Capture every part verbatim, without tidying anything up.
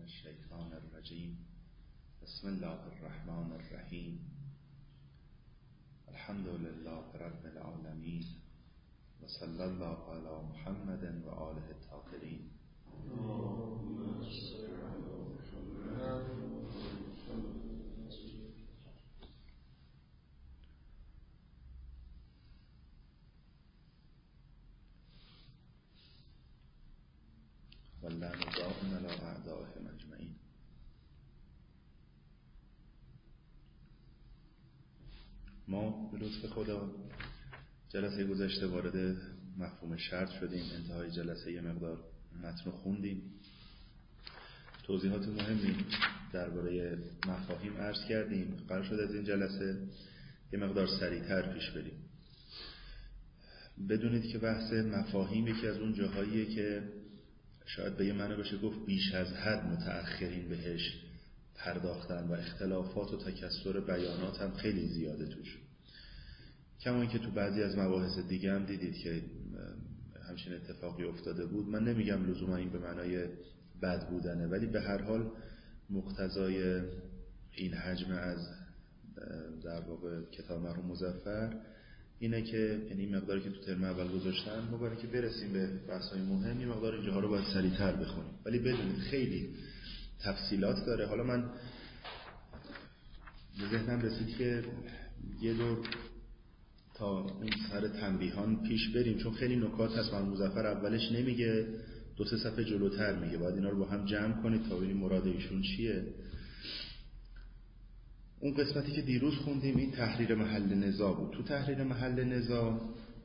الشیطان الرجیم. بسم الله الرحمن الرحیم. الحمد لله رب العالمین و صلی الله علی محمد و آله الطاهرین. واللعنة دائم علی اعدائهم اجمعین. ما به لطف خدا جلسه گذشته وارد مفهوم شرط شدیم. انتهای جلسه یه مقدار متن خوندیم، توضیحات مهمی درباره مفاهیم عرض کردیم. قرار شد از این جلسه یه مقدار سریعتر پیش بریم. بدونید که بحث مفاهیم یکی از اون جاهاییه که شاید به یه معنی بشه گفت بیش از حد متأخرین بهش پرداختن و اختلافات و تکثر بیانات هم خیلی زیاده توش. کما اینکه تو بعضی از مباحث دیگه هم دیدید که همچین اتفاقی افتاده بود. من نمیگم لزوما این به معنای بد بودنه، ولی به هر حال مقتضای این حجم از در واقع کتاب مرحوم مظفر اینه که یعنی مقداری که تو ترم اول گذاشتن ما برای که برسیم به بحث‌های مهم، این مقدار اینجاها رو باید سریع‌تر بخونیم. ولی بدونید خیلی تفصیلات داره. حالا من به ذهنم رسید که یه دور تا اون سر تنبیهان پیش بریم، چون خیلی نکات هست. مرحوم مظفر اولش نمیگه، دو سه صفحه جلوتر میگه. باید اینا رو با هم جمع کنید تا ببینیم مراد ایشون چیه. اون قسمتی که دیروز خوندیم این تحریر محل نزاع بود. تو تحریر محل نزاع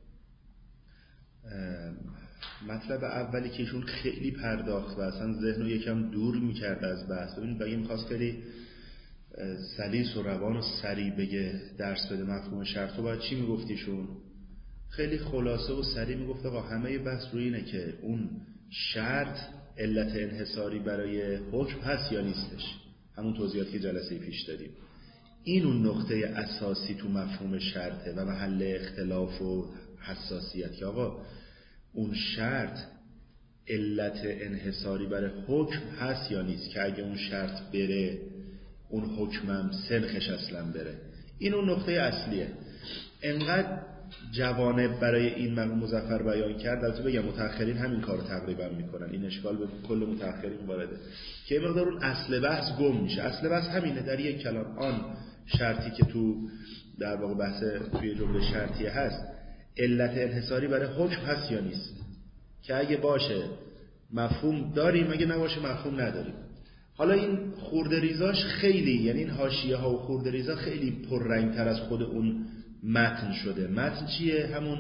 مطلب اولی که ایشون خیلی پرداخت و اصلا ذهن رو یکم دور میکرد از بحث. ببینید بگیم میخواست خیلی سلیس و روان و سریع بگه درس بده مفهوم شرط، و باید چی میگفتیشون؟ خیلی خلاصه و سریع میگفت آقا همه بحث روی اینه که اون شرط علت انحصاری برای حکم هست یا نیستش. همون توضیحاتی که جلسه پیش دادیم. این اون نقطه اساسی تو مفهوم شرطه و محل اختلاف و حساسیت که آقا اون شرط علت انحصاری برای حکم هست یا نیست، که اگه اون شرط بره اون حکمم سنخش اصلا بره. این اون نقطه اصلیه. انقدر جوانب برای این مرحوم مظفر بیان کرد. البته بگم متأخرین همین کارو تقریبا میکنن، این اشکال به کل متأخرین وارده که مقدار اون اصل بحث گم میشه. اصل بحث همینه در یک کلام، آن شرطی که تو در واقع بحث توی جمله شرطیه هست علت انحصاری برای حکم هست یا نیست، که اگه باشه مفهوم داریم، اگه نباشه مفهوم نداریم. حالا این خورده ریزاش خیلی، یعنی این حاشیه ها و خورده ریزا خیلی پررنگ تر از خود اون متن شده. متن چیه؟ همون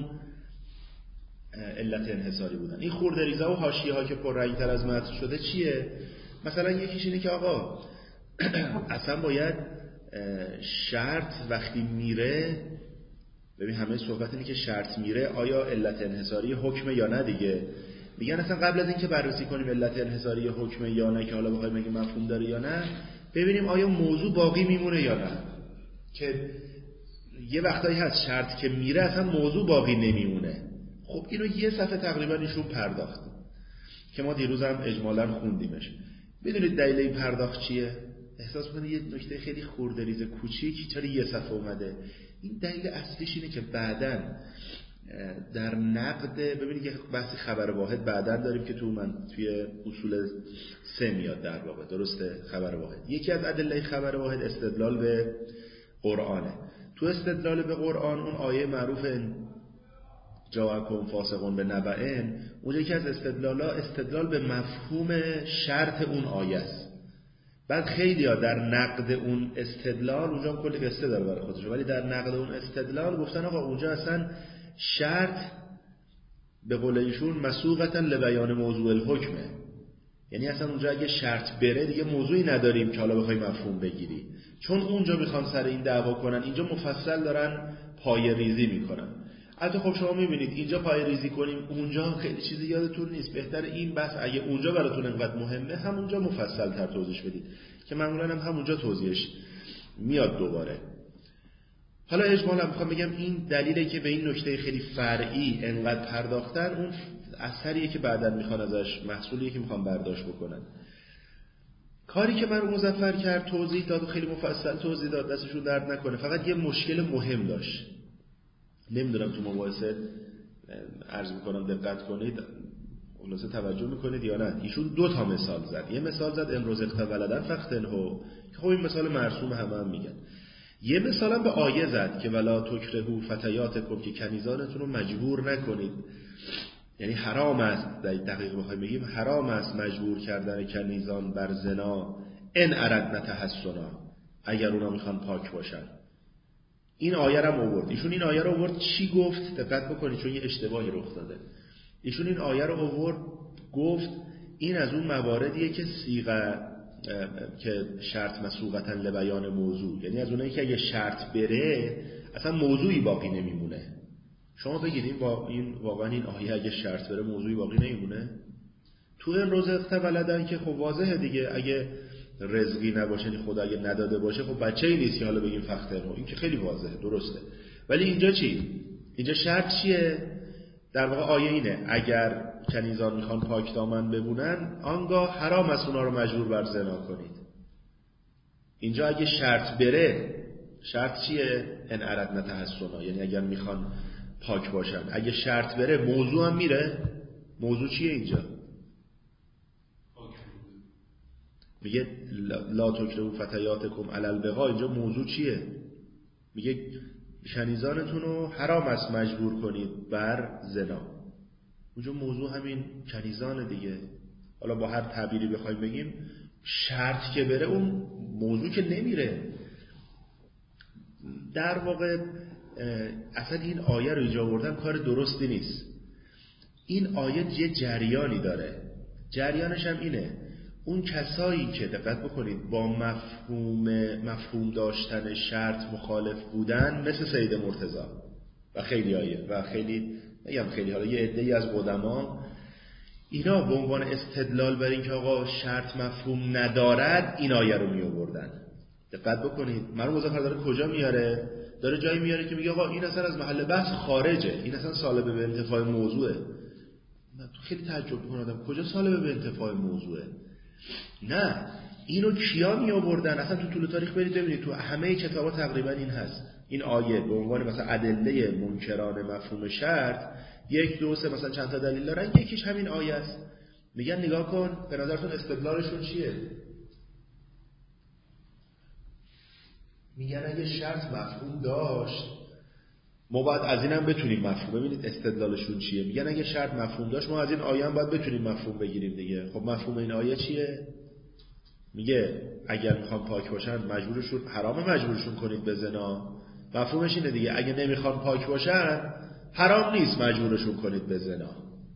علت انحصاری بودن. این خورده ریزا و حاشیه ها که پررنگ تر از متن شده چیه؟ مثلا یکیش اینه که آقا اصلا باید شرط وقتی میره، ببین همه صحبت اینه که شرط میره آیا علت انحصاری حکمه یا نه دیگه. میگن اصلا قبل از اینکه بررسی کنیم علت انحصاری حکمه یا نه، که حالا بخوایم بگیم مفهوم داره یا نه، ببینیم آیا موضوع باقی میمونه یا نه. که یه وقتایی هست شرط که میره اصلا موضوع باقی نمیمونه. خب اینو یه صفحه تقریبا ایشون پرداخت که ما دیروز هم اجمالا خوندیمش. بدونید دلیل این پرداخت چیه؟ احساس می‌کنید یه نکته خیلی خرده ریز کوچیک چرا یه صفحه اومده؟ این دلیل اصلیش اینه که بعداً در نقد، ببینید که بحث خبر واحد بعداً داریم که تو من توی اصول سه میاد در واقع، درسته؟ خبر واحد یکی از ادله خبر واحد استدلال به قرآنه. تو استدلال به قرآن اون آیه معروف جاءکم فاسقون بنبأ، اونجا یکی از استدلالا استدلال به مفهوم شرط اون آیه است. بعد خیلی ها در نقد اون استدلال، اونجا هم کلی قصه داره برای خودش، ولی در نقد اون استدلال گفتن آقا اونجا اصلا شرط به قول ایشون مسوقتا لبیان موضوع الحکمه. یعنی اصلا اونجا اگه شرط بره دیگه موضوعی نداریم که حالا بخوای مفهوم بگیری، چون اونجا میخوان سر این دعوا کنن، اینجا مفصل دارن پای ریزی میکنن. البته خب شما میبینید اینجا پای ریزی کنیم اونجا خیلی چیزی یادتون نیست. بهتر این بس اگه اونجا براتون انقدر مهمه همونجا مفصل تر توضیح بدید، که معمولا هم همونجا توضیحش میاد دوباره. حالا اجمالا میخوام بگم این دلیله که به این نکته خیلی فرعی انقدر پرداختن، اون اثریه که بعداً میخوان ازش، محصولیه که میخوان برداشت بکنن. کاری که مرحوم مظفر کرد توضیح داد و خیلی مفصل توضیح داد، دستشون درد نکنه. فقط یه مشکل مهم داشت، نمیدونم تو مباحثه عرض میکنم دقت کنید خلاصه توجه میکنید یا نه. ایشون دو تا مثال زد. یه مثال زد امروز اقتولدن فختنهو که خب این مثال مرسوم همه هم میگن. یه مثال هم به آیه زد که ولا تکرهو فتیاتکم که کنیزانتون رو مجبور نکنید. یعنی حرام است، دقیق بخوایم بگیم حرام است مجبور کردن کنیزان بر زنا ان اردن تحسنا، اگر اونا میخوان پاک باشن. این آیه رو آورد. ایشون این آیه رو آورد چی گفت؟ دقت بکنید چون یه اشتباهی رخ داده. ایشون این آیه رو آورد گفت این از اون مواردیه که صیغه که شرط مسوغتا لبیان موضوع، یعنی از اونایی که اگه شرط بره اصلا موضوعی باقی نمیمونه. شما بگید این با این واقعا این آیه اگه شرط بره موضوعی باقی نمیمونه؟ تو این روز اقتولدن که خب واضحه دیگه، اگه رزقی نباشه یعنی خدا اگه نداده باشه خب بچه‌ای نیست که حالا بگیم فختنهو، این که خیلی واضحه درسته. ولی اینجا چی؟ اینجا شرط چیه؟ در واقع آیه اینه اگر کنیزان میخوان پاک دامن بمونن آنگاه حرام است اونا رو مجبور بر زنا کنید. اینجا اگه شرط بره، شرط چیه؟ ان اردن تحسنا، یعنی اگر میخوان پاک باشن. اگه شرط بره موضوع هم میره. موضوع چیه اینجا؟ میگه لا تکرهو فتیاتکم علی البغاء. اینجا موضوع چیه؟ میگه کنیزانتون رو حرام است مجبور کنید بر زنا. اونجا موضوع همین کنیزان دیگه. حالا با هر تعبیری بخوایم بگیم شرط که بره اون موضوع که نمیره. در واقع اصلا این آیه رو اینجا آوردن کار درستی نیست. این آیه یه جریانی داره. جریانش هم اینه اون کسایی که دقت بکنید با مفهوم مفهوم داشتن شرط مخالف بودن مثل سید مرتضی و خیلی آیه و خیلی نگم خیلی حالا یه عده‌ای از قدما، اینا به عنوان استدلال بر این که آقا شرط مفهوم ندارد این آیه رو می آوردن. دقت بکنید مرحوم مظفر داره کجا میاره؟ داره جایی میاره که میگه آقا این اصلا از محل بحث خارجه، این اصلا سالب به انتفاع موضوعه. من خیلی تعجب می‌کنم کجا سالب به انتفاع موضوعه؟ نه، اینو کیا می آوردن؟ اصلا تو طول تاریخ برید ببینید تو همه کتابا تقریبا این هست. این آیه به عنوان مثلا ادله منکران مفهوم شرط یک دو سه مثلا چند تا دلیل دارن، یکیش همین آیه است. میگن نگاه کن به نظرتون استدلالشون چیه؟ میگن اگه شرط مفهوم داشت ما باید از اینم بتونیم مفهوم. ببینید استدلالشون چیه؟ میگن اگه شرط مفهوم داشت ما از این آیه هم باید بتونیم مفهوم بگیریم دیگه. خب مفهوم این آیه چیه؟ میگه اگر میخوان پاک باشن مجبورشون حرام مجبورشون کنید به زنا. مفهومش اینه دیگه اگه نمیخوان پاک باشن حرام نیست مجبورشون کنید به زنا.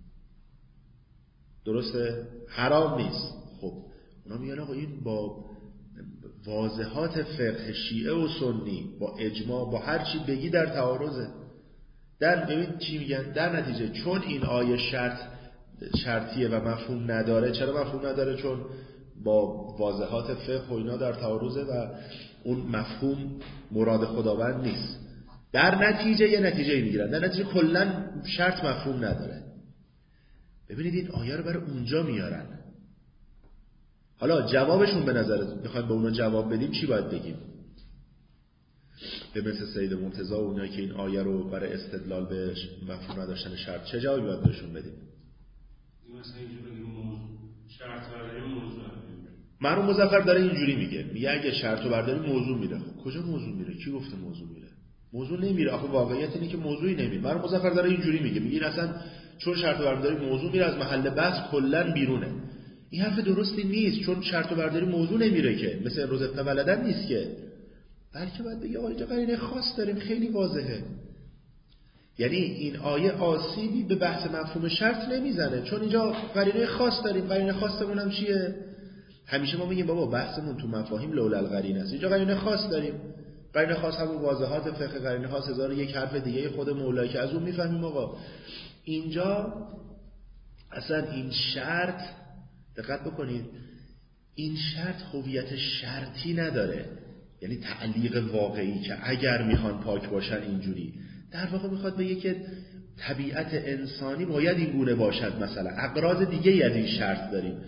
درسته؟ حرام نیست. خب اونا میگن آقا این با واضحات فقه شیعه و سنی با اجماع با هر چی بگی در تعارضه. در ببین چی میگن در نتیجه چون این آیه شرط شرطیه و مفهوم نداره. چرا مفهوم نداره؟ چون با واضحات فقه و اینا در تعارضه و اون مفهوم مراد خداوند نیست. در نتیجه یه نتیجه میگیرن، در نتیجه کلا شرط مفهوم نداره. ببینید این آیه رو برای اونجا میارن. حالا جوابشون به نظرت بخوایم به اونا جواب بدیم چی باید بگیم؟ به مثل سید مرتضی و اونایی که این آیه رو برای استدلال به مفهوم نداشتن شرط چه جوابی باید بهشون بدیم؟ مثلا اینجوری موضوع شرط برداری موضوع. مرحوم مظفر داره اینجوری میگه، میگه اگه شرط و برداری موضوع میره. خب کجا موضوع میره؟ کی گفته موضوع میره؟ موضوع نمیره. آخه واقعیت اینه که موضوعی نمیره. مرحوم مظفر داره اینجوری میگه، میگه اصلا چون شرط و برداری موضوع میره از محل بحث کلا بیرونه. این حرف درستی نیست، چون شرط و برداری موضوع نمیره که مثل روز اقتولدن نیست که، بلکه باید بگه آقا اینجا قرینه خاص داریم خیلی واضحه. یعنی این آیه آسیبی به بحث مفهوم شرط نمیزنه چون اینجا قرینه خاص داریم. قرینه خاصمون هم چیه؟ همیشه ما میگیم بابا بحثمون تو مفاهیم لولا القرینه است. اینجا قرینه خاص داریم. قرینه خاص همون واضحات فقه، قرینه خاص هزار و یک حرف دیگه خود مولایی که از اون میفهمیم آقا اینجا اصلا این شرط، دقت بکنید، این شرط هویت شرطی نداره، یعنی تعلیق واقعی که اگر میخوان پاک باشن اینجوری. در واقع میخواد بگه که طبیعت انسانی باید این گونه باشد. مثلا اغراض دیگه از این شرط داریم.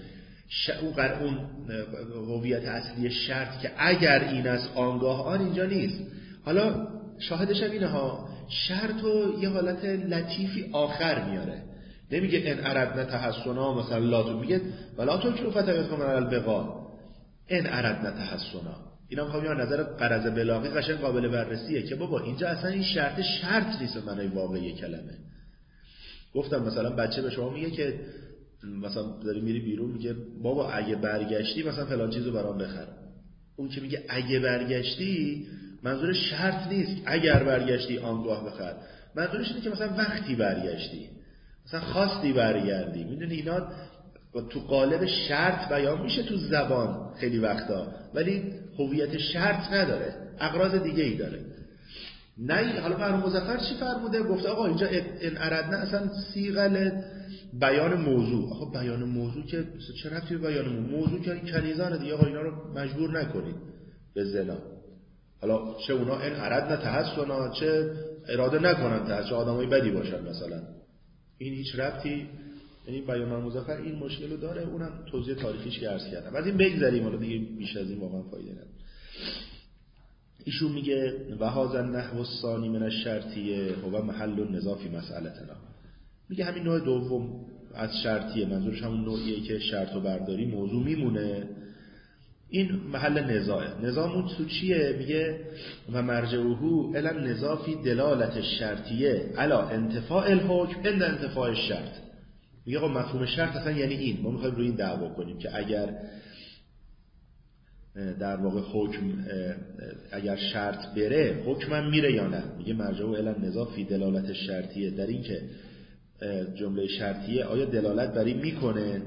ش... اون هویت اصلی شرط که اگر این از آنگاه آن اینجا نیست. حالا شاهدش هم اینه ها، شرط و یه حالت لطیفی آخر میاره، نمیگه ان اردنا تحسنا مثلا لا تو، میگه ولا تکروا فتیاتکم علی البغا ان اردنا تحسنا. اینا میخوام یا نظر غرض بلاغی قشنگ قابل بررسیه که بابا اینجا اصلا این شرط شرط نیست به معنای واقعی کلمه. گفتم مثلا بچه به شما میگه که مثلا داری میری بیرون، میگه بابا اگه برگشتی مثلا فلان چیزو برام بخر. اون که میگه اگه برگشتی منظور شرط نیست اگر برگشتی آنگاه بخر، منظورش اینه که مثلا وقتی برگشتی، مثلا خواستی برگردی. میدونی اینا تو قالب شرط بیان میشه تو زبان خیلی وقتا، ولی هویت شرط نداره، اغراض دیگه ای داره. نه حالا مرحوم مظفر چی فرموده؟ گفته آقا اینجا ان اردنا اصلا صیغه بیان موضوع. آقا بیان موضوع که چه ربطی به بیان موضوع؟ موضوع که این کنیزانه دیگه، آقا اینا رو مجبور نکنید به زنا. حالا چه اونا ان اردنا تحسنا، چه اراده نکنن تحسن، چه آدمای بدی باشن مثلا، این هیچ ربطی. یعنی بیان مرحوم مظفر این مشکل رو داره، اونم توضیح تاریخیش که عرض کردم. از این بگذریم، حالا دیگه بیش از این واقعا فایده نداره. ایشون میگه و هذا النحو الثانی من الشرطیه هو محل النزاع فی مسئلتنا. میگه همین نوع دوم از شرطیه، منظورش همون نوعیه که شرط و برداری موضوع میمونه، این محل نزاعه. نزاعمون تو چیه؟ میگه و مرجعه الی النزاع فی دلالت الشرطیه علی انتفاء الحکم عند انتفاء الشرط. میگه آقا مفهوم شرط اصلا یعنی این، ما میخوایم روی این دعوا کنیم که اگر در واقع حکم اگر شرط بره حکمم میره یا نه. میگه مرجعه الی النزاع فی دلالت الشرطیه، در این که جمله شرطیه آیا دلالت بر این میکنه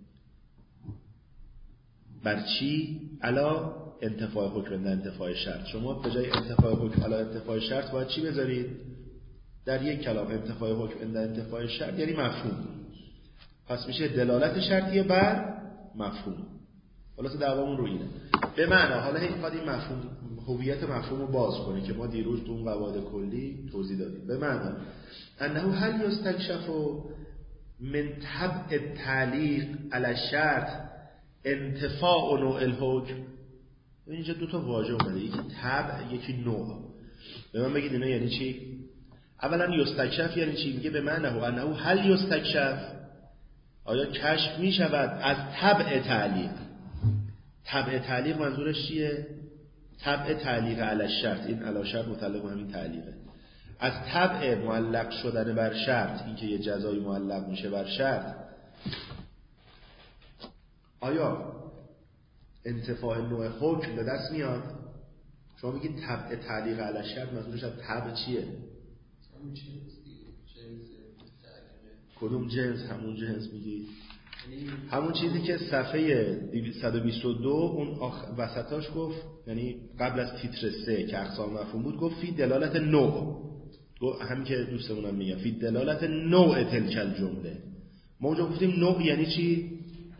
بر چی؟ علا انتفاع حکم نه انتفاع شرط. شما به جای انتفاع حکم علا انتفاع شرط باید چی بذارید؟ در یک کلام انتفاع حکم نه انتفاع شرط یعنی مفهوم. پس میشه دلالت شرطیه بر مفهوم. خلاص دعوامون رو اینه. به معنا حالا این میخواد این مفهوم هویت مفهوم رو باز کنه که ما دیروز تو اون قواعد کلی توضیح دادیم. به معنا انه هل یستکشف من تبع التعلیق علی الشرط انتفاع نوع الحکم. اینجا دو تا واژه اومده، یکی تبع یکی نوع. به من بگید اینا یعنی چی؟ اولا یستکشف یعنی چی؟ میگه به معنی انه هل یستکشف، آیا کشف می شود از تبع تعلیق. تبع تعلیق منظورش چیه؟ تبع تعلیق علی الشرط، این علی شرط متعلق به همین تعلیقه. از تبع معلق شدن بر شرط، این که یه جزایی معلق میشه بر شرط، آیا انتفاع نوع حکم به دست میاد؟ شما میگید تبع تعلیق علی الشرط، منظورش از تبع چیه؟ کدوم جنس؟ همون جنس میگی؟ همون چیزی که صفحه صد و بیست و دو اون وسطاش گفت، یعنی قبل از تیتر سه که اقسام مفهوم بود، گفت فی دلالت نوع، همین که دوستمونم میگم فی دلالت نوع تلک الجمله. ما اونجا گفتیم نوع یعنی چی؟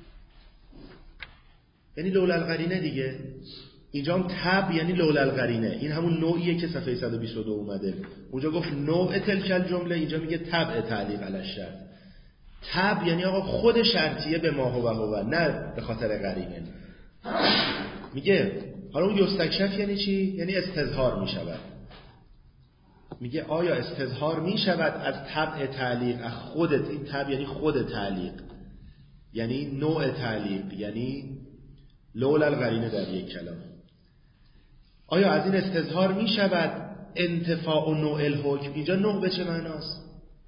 یعنی لولا القرینه دیگه. اینجا هم تب یعنی لولا القرینه، این همون نوعیه که صفحه صد و بیست و دو اومده. اونجا گفت نوع تلک الجمله، اینجا میگه تبع تعلیق علی الشرط. تب یعنی آقا خود شرطیه به ما هو هو، نه به خاطر قرینه. میگه حالا اون یستکشف یعنی چی؟ یعنی استظهار میشود. میگه آیا استظهار میشود از تبع تعلیق، از خودت. این تبع یعنی خود تعلیق، یعنی نوع تعلیق، یعنی لولا القرینه در یک کلام. آیا از این استظهار میشود انتفاع نوع الحکم؟ اینجا نوع به چه معناست؟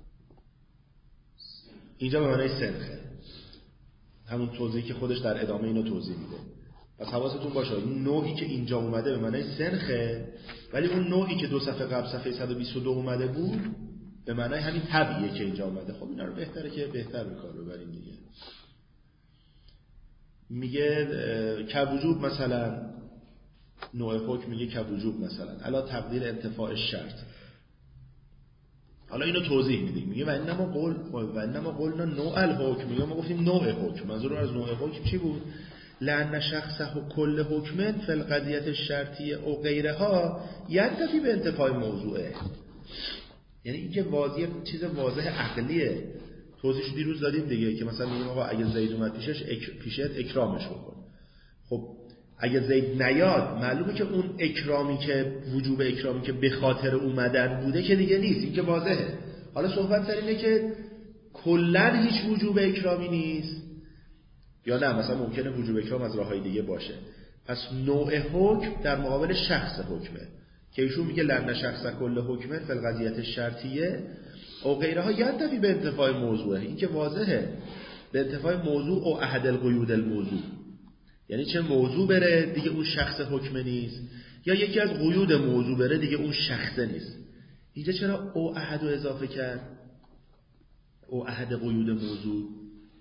اینجا به معنای سنخه، همون توضیحی که خودش در ادامه اینو توضیح میده. پس حواستون باشه این نوعی که اینجا اومده به معنای سنخه، ولی اون نوعی که دو صفحه قبل صفحه صد و بیست و دو اومده بود به معنای همین طبیعیه که اینجا اومده. خب اینا رو بهتره که بهتر به کار ببریم دیگه. میگه که وجوب مثلا نوع حکم، میگه که وجوب مثلا علا تقدیر انتفاع شرط. حالا اینو توضیح میدیم. میگه و انما قول و انما قولنا نوع الحکم، میگه ما گفتیم نوع حکم، منظور از نوع حکم چی بود؟ لأن شخصه کل حکم فی القضیه الشرطیه او غیرها ینتفی به انتفاع موضوعه. یعنی اینکه واضحه، چیز واضح عقلیه توضیحش دیروز دادیم دیگه که مثلا میگیم آقا اگه زید اومد پیشش اک... پیشت اکرامش بکن. خب اگه زید نیاد معلومه که اون اکرامی که وجوب اکرامی که به خاطر اومدن بوده که دیگه نیست، این که واضحه. حالا صحبت سر اینه که کلا هیچ وجوب اکرامی نیست یا نه مثلا ممکنه وجوب اکرام از راههای دیگه باشه. پس نوع حکم در مقابل شخص حکمه که ایشون میگه لن شخص کل حکمه فی القضیه شرطیه او غیرها ینتفی به انتفاع موضوعه. این که واضحه، به انتفاع موضوع او احد القیود الموضوع، یعنی چه موضوع بره دیگه اون شخص حکمه نیست، یا یکی از قیود موضوع بره دیگه اون شخصه نیست. اینجا چرا او احد رو اضافه کرد؟ او احد قیود موضوع.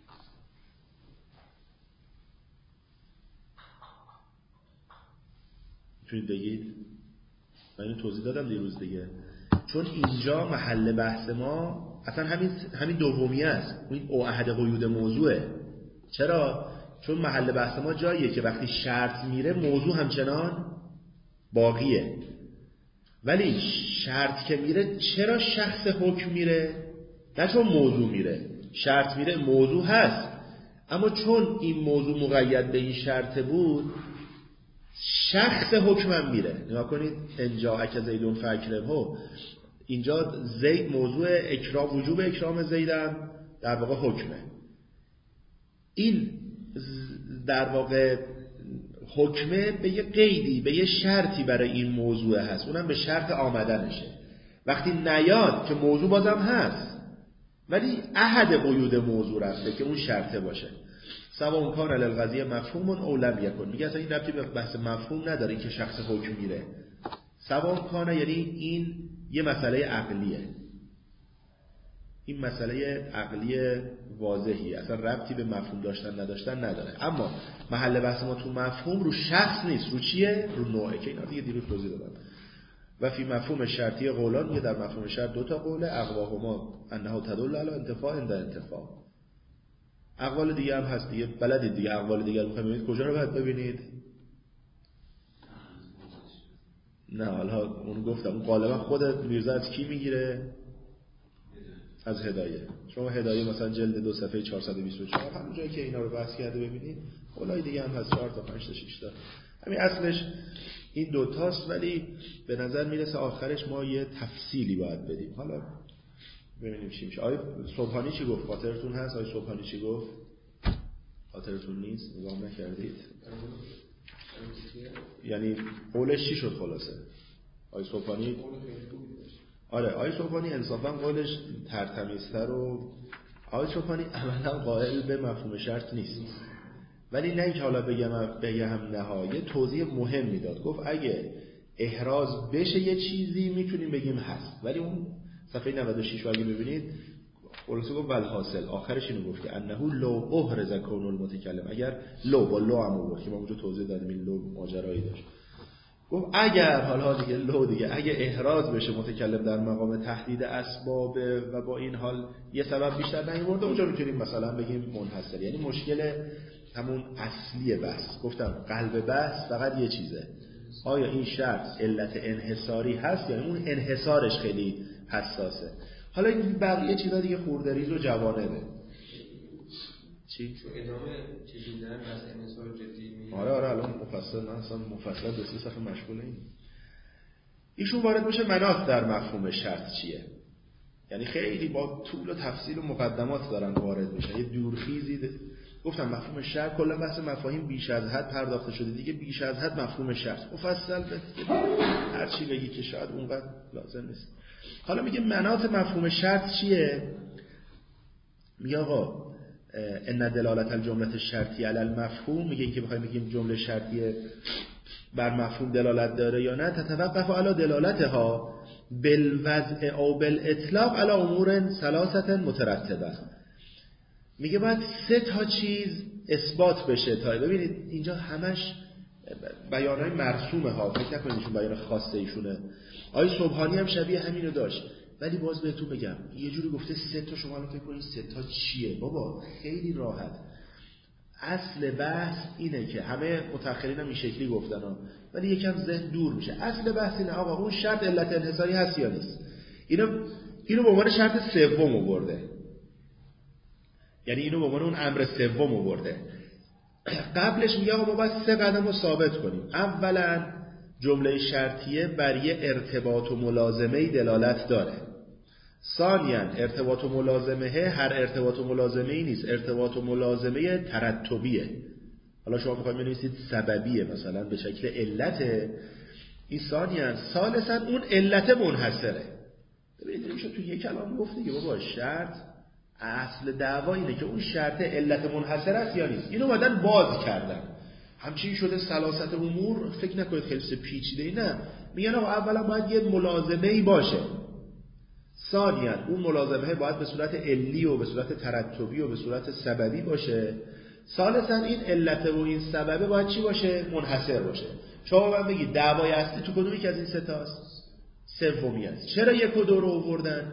میتونید بگید؟ من اینو توضیح دادم دیروز دیگه. چون اینجا محل بحث ما اصلا همین همین دومیه است، این او احد قیود موضوعه. چرا؟ چون محل بحث ما جاییه که وقتی شرط میره موضوع همچنان باقیه، ولی شرط که میره چرا شخص حکم میره؟ نه چون موضوع میره. شرط میره موضوع هست، اما چون این موضوع مقید به این شرط بود شخص حکمم میره. نگاه کنید انجا اک زیدون فاکرمه، اینجا زید موضوع اکرام، وجوب اکرام زیدم در واقع حکمه. این در واقع حکمه به یه قیدی، به یه شرطی برای این موضوع هست، اونم به شرط آمدنشه. وقتی نیاد که موضوع بازم هست ولی احد قیود موضوع رفته که اون شرطه باشه. سواء کان للقضیه مفهوم او لم یکن، میگه اصلا این ربطی به بحث مفهوم نداره که شخص حکم میره. سواء کان یعنی این یه مسئله عقلیه، این مسئله عقلی واضحی، اصلا ربطی به مفهوم داشتن نداشتن نداره. اما محل بحث ما تو مفهوم رو شخص نیست، رو چیه؟ رو نوعه، که اینا دیگه دیروز توضیح دادم. و فی مفهوم شرطی قولان، میگه در مفهوم شرط دو تا قوله، اقواهما انها تدل علی انتفاع عند انتفاع. اقوال دیگه هم هست دیگه، بلدید دیگه. اقوال دیگه رو ببینید، کجا رو باید ببینید؟ نه حالا اون گفتم، اون غالبا خود میرزا از کی میگیره؟ از هدایه. شما هدایه مثلا جلد دو صفحه چهارصد و بیست و چهار همون جایی که اینا رو بحث کرده ببینید. قولای دیگه هم هست، چهار تا پنج تا شش تا. همین اصلش این دو تاست، ولی به نظر میرسه آخرش ما یه تفصیلی باید بدیم. حالا ببینیم چی میشه. آقای صبحانی چی گفت؟ خاطرتون هست آقای صبحانی چی گفت؟ خاطرتون نیست؟ نگاه نکردید؟ یعنی قولش چی شد خلاصه؟ آقای صبحانی آره آقای صبحانی انصافا قولش ترتمیزتر و آقای صبحانی عملا قائل به مفهوم شرط نیست، ولی نه اینکه حالا بگم بگم نهایه توضیح مهم میداد. گفت اگه احراز بشه یه چیزی میتونیم بگیم هست، ولی اون صفحه نود و شش رو اگه ببینید خلاصه گفت والحاصل آخرش اینو گفت که انه لو احرز کون المتکلم، اگر لو با لو هم بود که ما اونجا توضیح دادیم این لو ماجرایی داشت. گفت اگر حالا دیگه لو دیگه اگه احراز بشه متکلم در مقام تحدید اسباب و با این حال یه سبب بیشتر نیورده، اونجا میتونیم مثلا بگیم منحصر. یعنی مشکل همون اصلی بحث، گفتم قلب بحث فقط یه چیزه، آیا این شرط علت انحصاری هست یا اون انحصارش خیلی حساسه. حالا این بقیه چیزا دیگه خوردریز و جوانبه. چی؟ چون ادامه چیزی دارن بحث انحصار جدی میگه. آره آره الان مفصل من اصلا مفصل به سه صفحه مشغول این. ایشون وارد میشه مناط در مفهوم شرط چیه. یعنی خیلی با طول و تفصیل و مقدمات دارن وارد میشن، یه دورخیزی ده. گفتم مفهوم شرط کلا بحث مفاهیم بیش از حد پرداخته شده دیگه، بیش از حد مفهوم شرط مفصل به هر چی بگی که شاید اونقدر لازم نیست. حالا میگه مناط مفهوم شرط چیه؟ میگه آقا ان دلالت الجمله شرطی علی المفهوم، میگه اینکه بخوایم بگیم جمله شرطی بر مفهوم دلالت داره یا نه، تتوقف علی دلالتها بالوضع او بالاطلاق علی امور ثلاثه مترتبه. میگه باید سه تا چیز اثبات بشه تا ببینید اینجا همش بیانای مرسومه ها، فکر نکنید ایشون بیان خاصه ایشونه. آقای صبحانی هم شبیه همینو داشت، ولی باز بهتون بگم یه جوری گفته سه تا، شما الان فکر کنید سه تا چیه؟ بابا خیلی راحت. اصل بحث اینه که همه متأخرین هم این شکلی گفتن ها، ولی یکم ذهن دور میشه. اصل بحث اینه آقا اون شرط علت انحصاری هست یا نیست. اینو اینو به عنوان شرط سوم آورده. یعنی اینو به عنوان اون امر سوم آورده. قبلش میگه ما باید سه قدم رو ثابت کنیم. اولا جمله شرطیه بر یه ارتباط و ملازمه دلالت داره. ثانیاً ارتباط و ملازمه هر ارتباط و ملازمه ای نیست، ارتباط و ملازمه ترتبیه. حالا شما میخواید بنویسید سببیه مثلا به شکل علته، این ثانیاً. ثالثاً اون علت منحصره. ببینید میشه تو یک کلام گفت دیگه بابا شرط اصل دعوا اینه که اون شرط علت منحصر است یا نیست. اینو اومدن باز کردن، همچین شده سلاست امور. فکر نکنید خیلی پیچیده ای، نه، میگن آقا اولا باید یه ملازمه ای باشه، ثانیاً اون ملازمه باید به صورت علی و به صورت ترتبی و به صورت سببی باشه، ثالثاً این علت و این سببه باید چی باشه؟ منحصر باشه. شما من بگید دعوای اصلی تو کدومی که از این سه تاست؟ سومی است. چرا یک و دو رو آوردن؟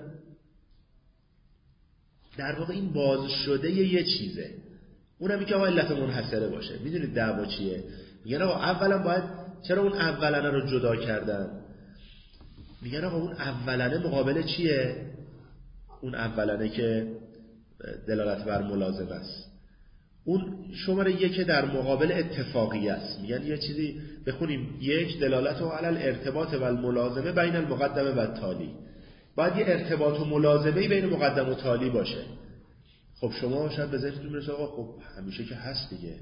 در واقع این باز شده یه چیزه، اونم این که آقا علت منحصره باشه. میدونید دعوا چیه؟ میگن آقا اولا باید، چرا اون اولانه رو جدا کردن؟ میگن آقا اون اولانه مقابل چیه؟ اون اولانه که دلالت بر ملازمه است، اون شماره یک در مقابل اتفاقی است. میگن یه چیزی بخونیم، یک دلالت و علل ارتباط و الملازمه بین المقدمه و التالی، باید یه ارتباط و ملازمه بین مقدم و تالی باشه. خب شما شاید به ذهنتون برسه آقا خب همیشه که هست دیگه،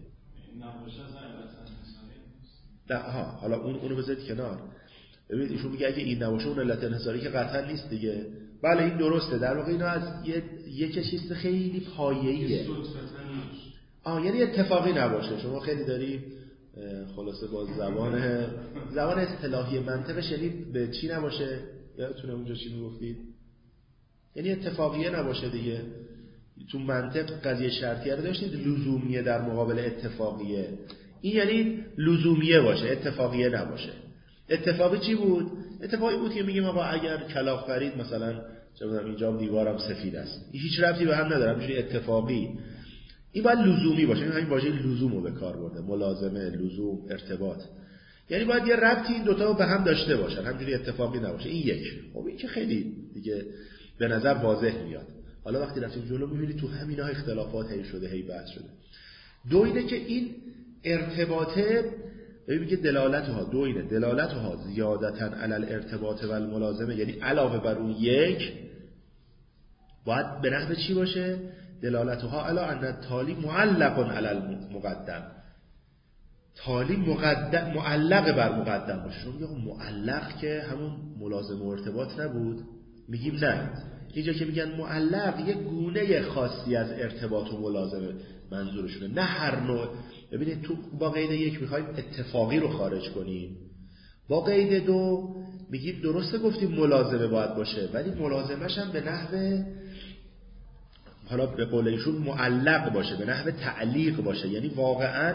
نه ها، حالا اون اونو بذارید کنار. ببینید ایشون میگه اگه این نباشه اون علت انحصاری که قطعا نیست دیگه. بله این درسته، در واقع اینا از یه یک چیز خیلی پایه‌ایه. آه یعنی اتفاقی نباشه. شما خیلی داری خلاصه با زبان زبان اصطلاحی منطقش، یعنی به چی نباشه؟ یادتونه اونجا چی میگفتید؟ یعنی اتفاقیه نباشه دیگه. تو منطق قضیه شرطیه رو داشتید، لزومیه در مقابل اتفاقیه. این یعنی لزومیه باشه، اتفاقیه نباشه. اتفاقی چی بود؟ اتفاقی بود که میگیم آقا اگر کلاغ پرید مثلا چه می‌دونم اینجا دیوارم سفید است، هیچ ربطی به هم نداره، همینجوری اتفاقی. این باید لزومی باشه. این همین واژه لزوم رو به کار برده، ملازمه، لزوم، ارتباط. یعنی باید یه ربطی این دوتا رو به هم داشته باشن، همینجوری اتفاقی نباشه. این یک. خب این که خیلی دیگه به نظر واضح میاد. حالا وقتی رفتیم جلو می‌بینید تو همینا اختلافات هی شده، هی بحث شده. دو اینه که این ارتباطه، ببین که دلالتها دو اینه، دلالتها زیادتاً علی الارتباط و الملازمه، یعنی علاوه بر اون یک باید به نحو چی باشه؟ دلالتها علی ان التالی معلق علی المقدم، تالی مقدم معلق بر مقدم باشه. شما میگم معلق که همون ملازمه و ارتباط نبود؟ میگیم نه، اینجا که میگن معلق یک گونه خاصی از ارتباط و ملازمه منظورشونه، نه هر نوع. ببینید تو با قید یک میخوایم اتفاقی رو خارج کنیم، با قید دو میگیم درسته گفتیم ملازمه باید باشه، ولی ملازمش هم به نحو، حالا به قول ایشون معلق باشه، به نحو تعلیق باشه، یعنی واقعا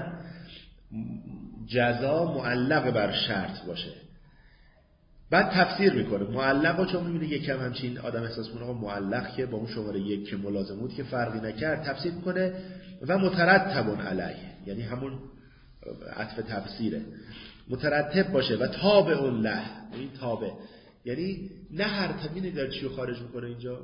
جزا معلق بر شرط باشه. بعد تفسیر میکنه معلق رو، چون میبینه یکم همچین آدم احساس کنه معلق که با اون شماره یک که ملازم بود که فرقی نکرد، تفسیر میکنه و مترتب علیه، یعنی همون عطف تفسیره، مترتب باشه و تابع له، این تابع یعنی نه هر تبینی در چی رو خارج میکنه اینجا.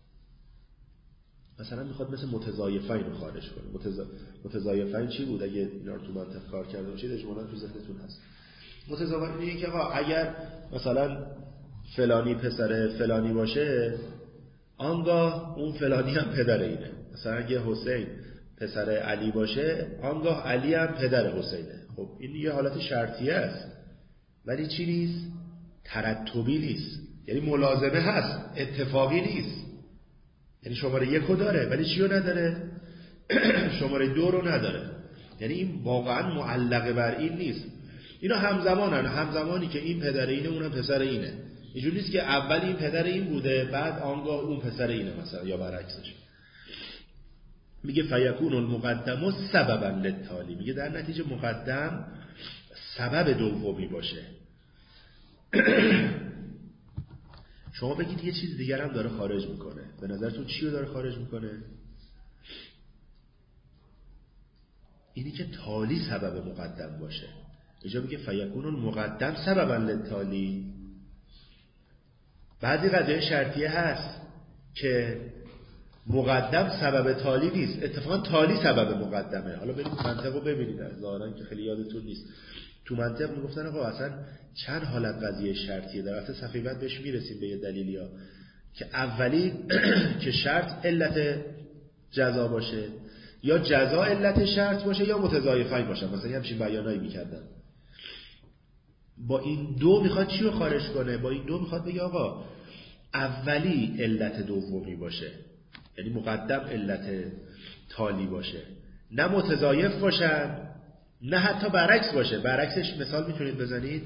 مثلا میخواد مثل متضایفین رو خارج کنه. متضا... متضایفین چی بود؟ اگه اینا رو تو منطق کار کردم چی اجمالا تو ذهنتون هست؟ متضایفین اینه که آقا اگر مثلا فلانی پسر فلانی باشه، آنگاه اون فلانی هم پدر اینه. مثلا اگه حسین پسر علی باشه، آنگاه علی هم پدر حسینه. خب این یه حالت شرطیه است، ولی چی نیست؟ ترتبی نیست. یعنی ملازمه هست، اتفاقی نیست. یعنی شماره یک رو داره ولی چی رو نداره؟ شماره دو رو نداره. یعنی این واقعا معلقه بر این نیست. اینا همزمانن، همزمانی که این پدر اینه اونم پسر اینه. اینجوری نیست که اول این پدر این بوده بعد آنگاه اون پسر اینه مثلا، یا برعکسش. میگه فیکون المقدم سببا للتالی، میگه در نتیجه مقدم سبب دومی باشه. شما بگید یه چیز دیگر هم داره خارج میکنه، به نظرتون چی رو داره خارج میکنه؟ اینی که تالی سبب مقدم باشه. اینجا میگه فیکون المقدم سببا للتالی. بعضی قضیه شرطیه هست که مقدم سبب تالی نیست، اتفاقا تالی سبب مقدمه. حالا بریم منطق رو ببینید، ظاهرا که خیلی یادتون نیست. تو منطق میگفتن آقا اصلا چند حالت قضیه شرطیه، در اصل صفحه بعد بهش میرسیم به یه دلیلی ها که اولی که شرط علت جزا باشه، یا جزا علت شرط باشه، یا متضایفین باشه. مثلا همچین بیانایی میکردن. با این دو میخواد چی رو خارج کنه؟ با این دو میخواد بگه آقا اولی علت دومی باشه، یعنی مقدم علت تالی باشه، نه متضایف باشن، نه حتی برعکس باشه. برعکسش مثال میتونید بزنید؟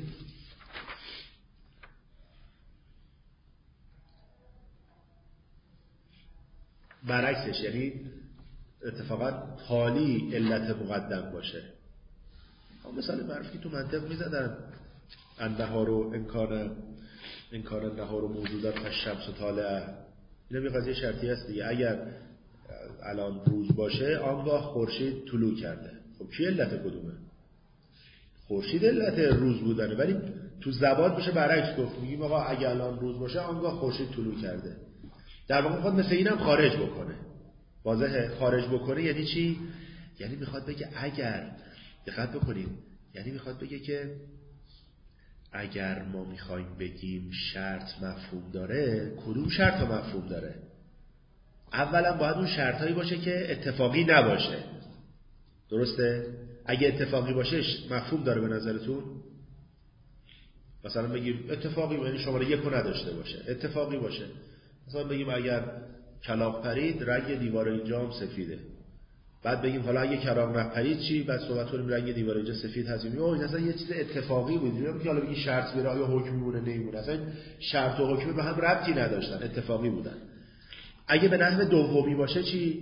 برعکسش یعنی اتفاقا تالی علت مقدم باشه. مثال معروفی تو منطق میزدن النهار و انکار انکار النهار و موجودات فالشمس طالعه. اینم یه قضیه شرطی هست دیگه. اگر الان روز باشه آنگاه خورشید طلوع کرده. خب کی علت کدومه؟ خورشید علت روز بودنه، ولی تو زبان میشه برعکس گفت. میگیم آقا اگر الان روز باشه آنگاه خورشید طلوع کرده. در واقع میخواد مثل اینم خارج بکنه. واضحه؟ خارج بکنه یعنی چی؟ یعنی میخواد بگه اگر، دقت بکنید، یعنی میخواد بگه که اگر ما میخوایم بگیم شرط مفهوم داره، کدوم شرط ها مفهوم داره؟ اولا باید اون شرط هایی باشه که اتفاقی نباشه. درسته؟ اگه اتفاقی باشه مفهوم داره به نظرتون؟ مثلا بگیم اتفاقی یعنی شماره یک رو نداشته باشه، اتفاقی باشه. مثلا بگیم اگر کلاغ پرید رنگ دیوار اینجا هم سفیده. بعد بگیم حالا اگه کلاغ نپرید چی؟ بعد صحبت کنیم رنگ دیوار اینجا سفید هست. میگیم اوه این اصلا یه چیز اتفاقی بود. میگیم که حالا بگی شرط بیاره آیا حکم میمونه نمیمونه. اصلا شرط و حکم به هم ربطی نداشتن، اتفاقی بودن. اگه به نحو دومی باشه چی؟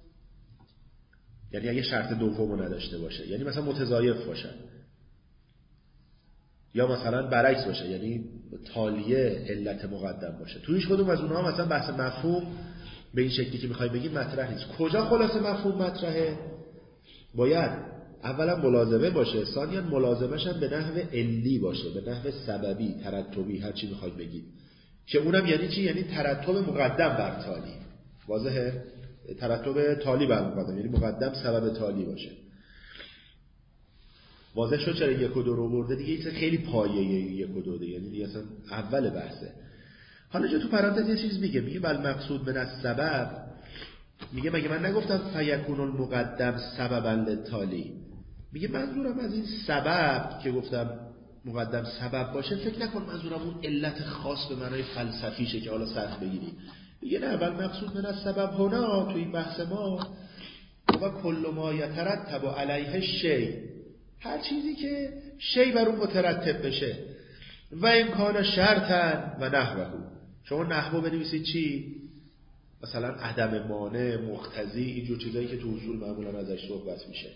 یعنی اگه شرط دومو نداشته باشه، یعنی مثلا متضایف باشه، یا مثلا برعکس باشه، یعنی تالیه علت مقدم باشه. تو هیچ کدوم از اونها مثلا بحث مفهوم به این شکلی که میخوای بگی مطرح نیست. کجا خلاصه مفهوم مطرحه؟ باید اولا ملازمه باشه، ثانیا ملازمش هم به نحو علی باشه، به نحو سببی، ترتبی، هر چی میخواید بگید. که اونم یعنی چی؟ یعنی ترتب مقدم بر تالی. واضحه؟ ترتب تالی بر مقدم، یعنی مقدم سبب تالی باشه. واضح شد چرا یک و دو رو برده دیگه؟ این خیلی پایه یک و دو ده، یعنی دیگه اصلا اول بحثه. حالا جا تو پرانتز یه چیز میگه، میگه بل مقصود من السبب، میگه مگه من نگفتم فیکون المقدم سببا للتالی؟ میگه منظورم از این سبب که گفتم مقدم سبب باشه، فکر نکن منظورم اون علت خاص به معنای فلسفیشه که حالا سخت بگیری. میگه نه، بل مقصود من السبب هنا تو این بحث ما و کل ما یترتب علیه شی، هر چیزی که شی بر اون مترتب بشه. و امکان شرطن و نحوه. شما نحوه بنویسید چی؟ مثلا عدم مانع، مقتضی، اینجور چیزایی که تو اصول معمولا ازش صحبت میشه.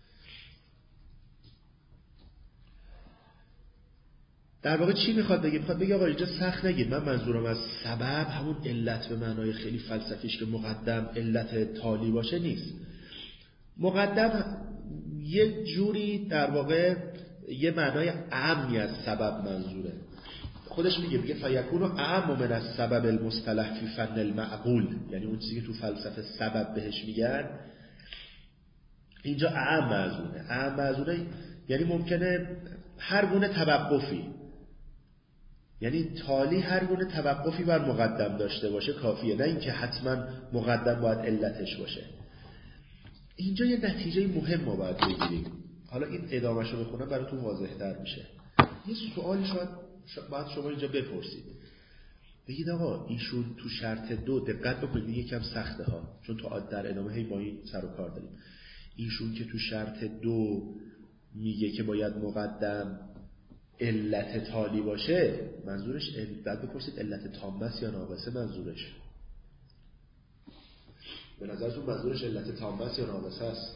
در واقع چی میخواد بگه؟ میخواد بگه آقا اینجا سخت نگید، من منظورم از سبب همون علت به معنای خیلی فلسفیش که مقدم علت تالی باشه نیست. مقدم یه جوری در واقع یه معنای عامی از سبب منظوره. خودش میگه میگه فیکون اعم من السبب المصطلح فی فن المعقول، یعنی اون چیزی که تو فلسفه سبب بهش میگن اینجا اعم منظوره. اعم منظوره یعنی ممکنه هر گونه توقفی، یعنی تالی هر گونه توقفی بر مقدم داشته باشه کافیه، نه اینکه حتما مقدم باید علتش باشه. اینجا یه نتیجه مهم ما باید بگیریم. حالا این ادامه‌شو بخونم براتون واضح‌تر میشه. یه سوالی شاید باید شما اینجا بپرسید، بگید آقا ایشون تو شرط دو دقت بکنید، یکم سخته ها چون تو در ادامه هی با این سر و کار داریم. ایشون که تو شرط دو میگه که باید مقدم علت تالی باشه، منظورش بعد بپرسید علت تامه است یا ناقصه؟ منظورش به نظرتون منظورش علت تامه است یا ناقصه است؟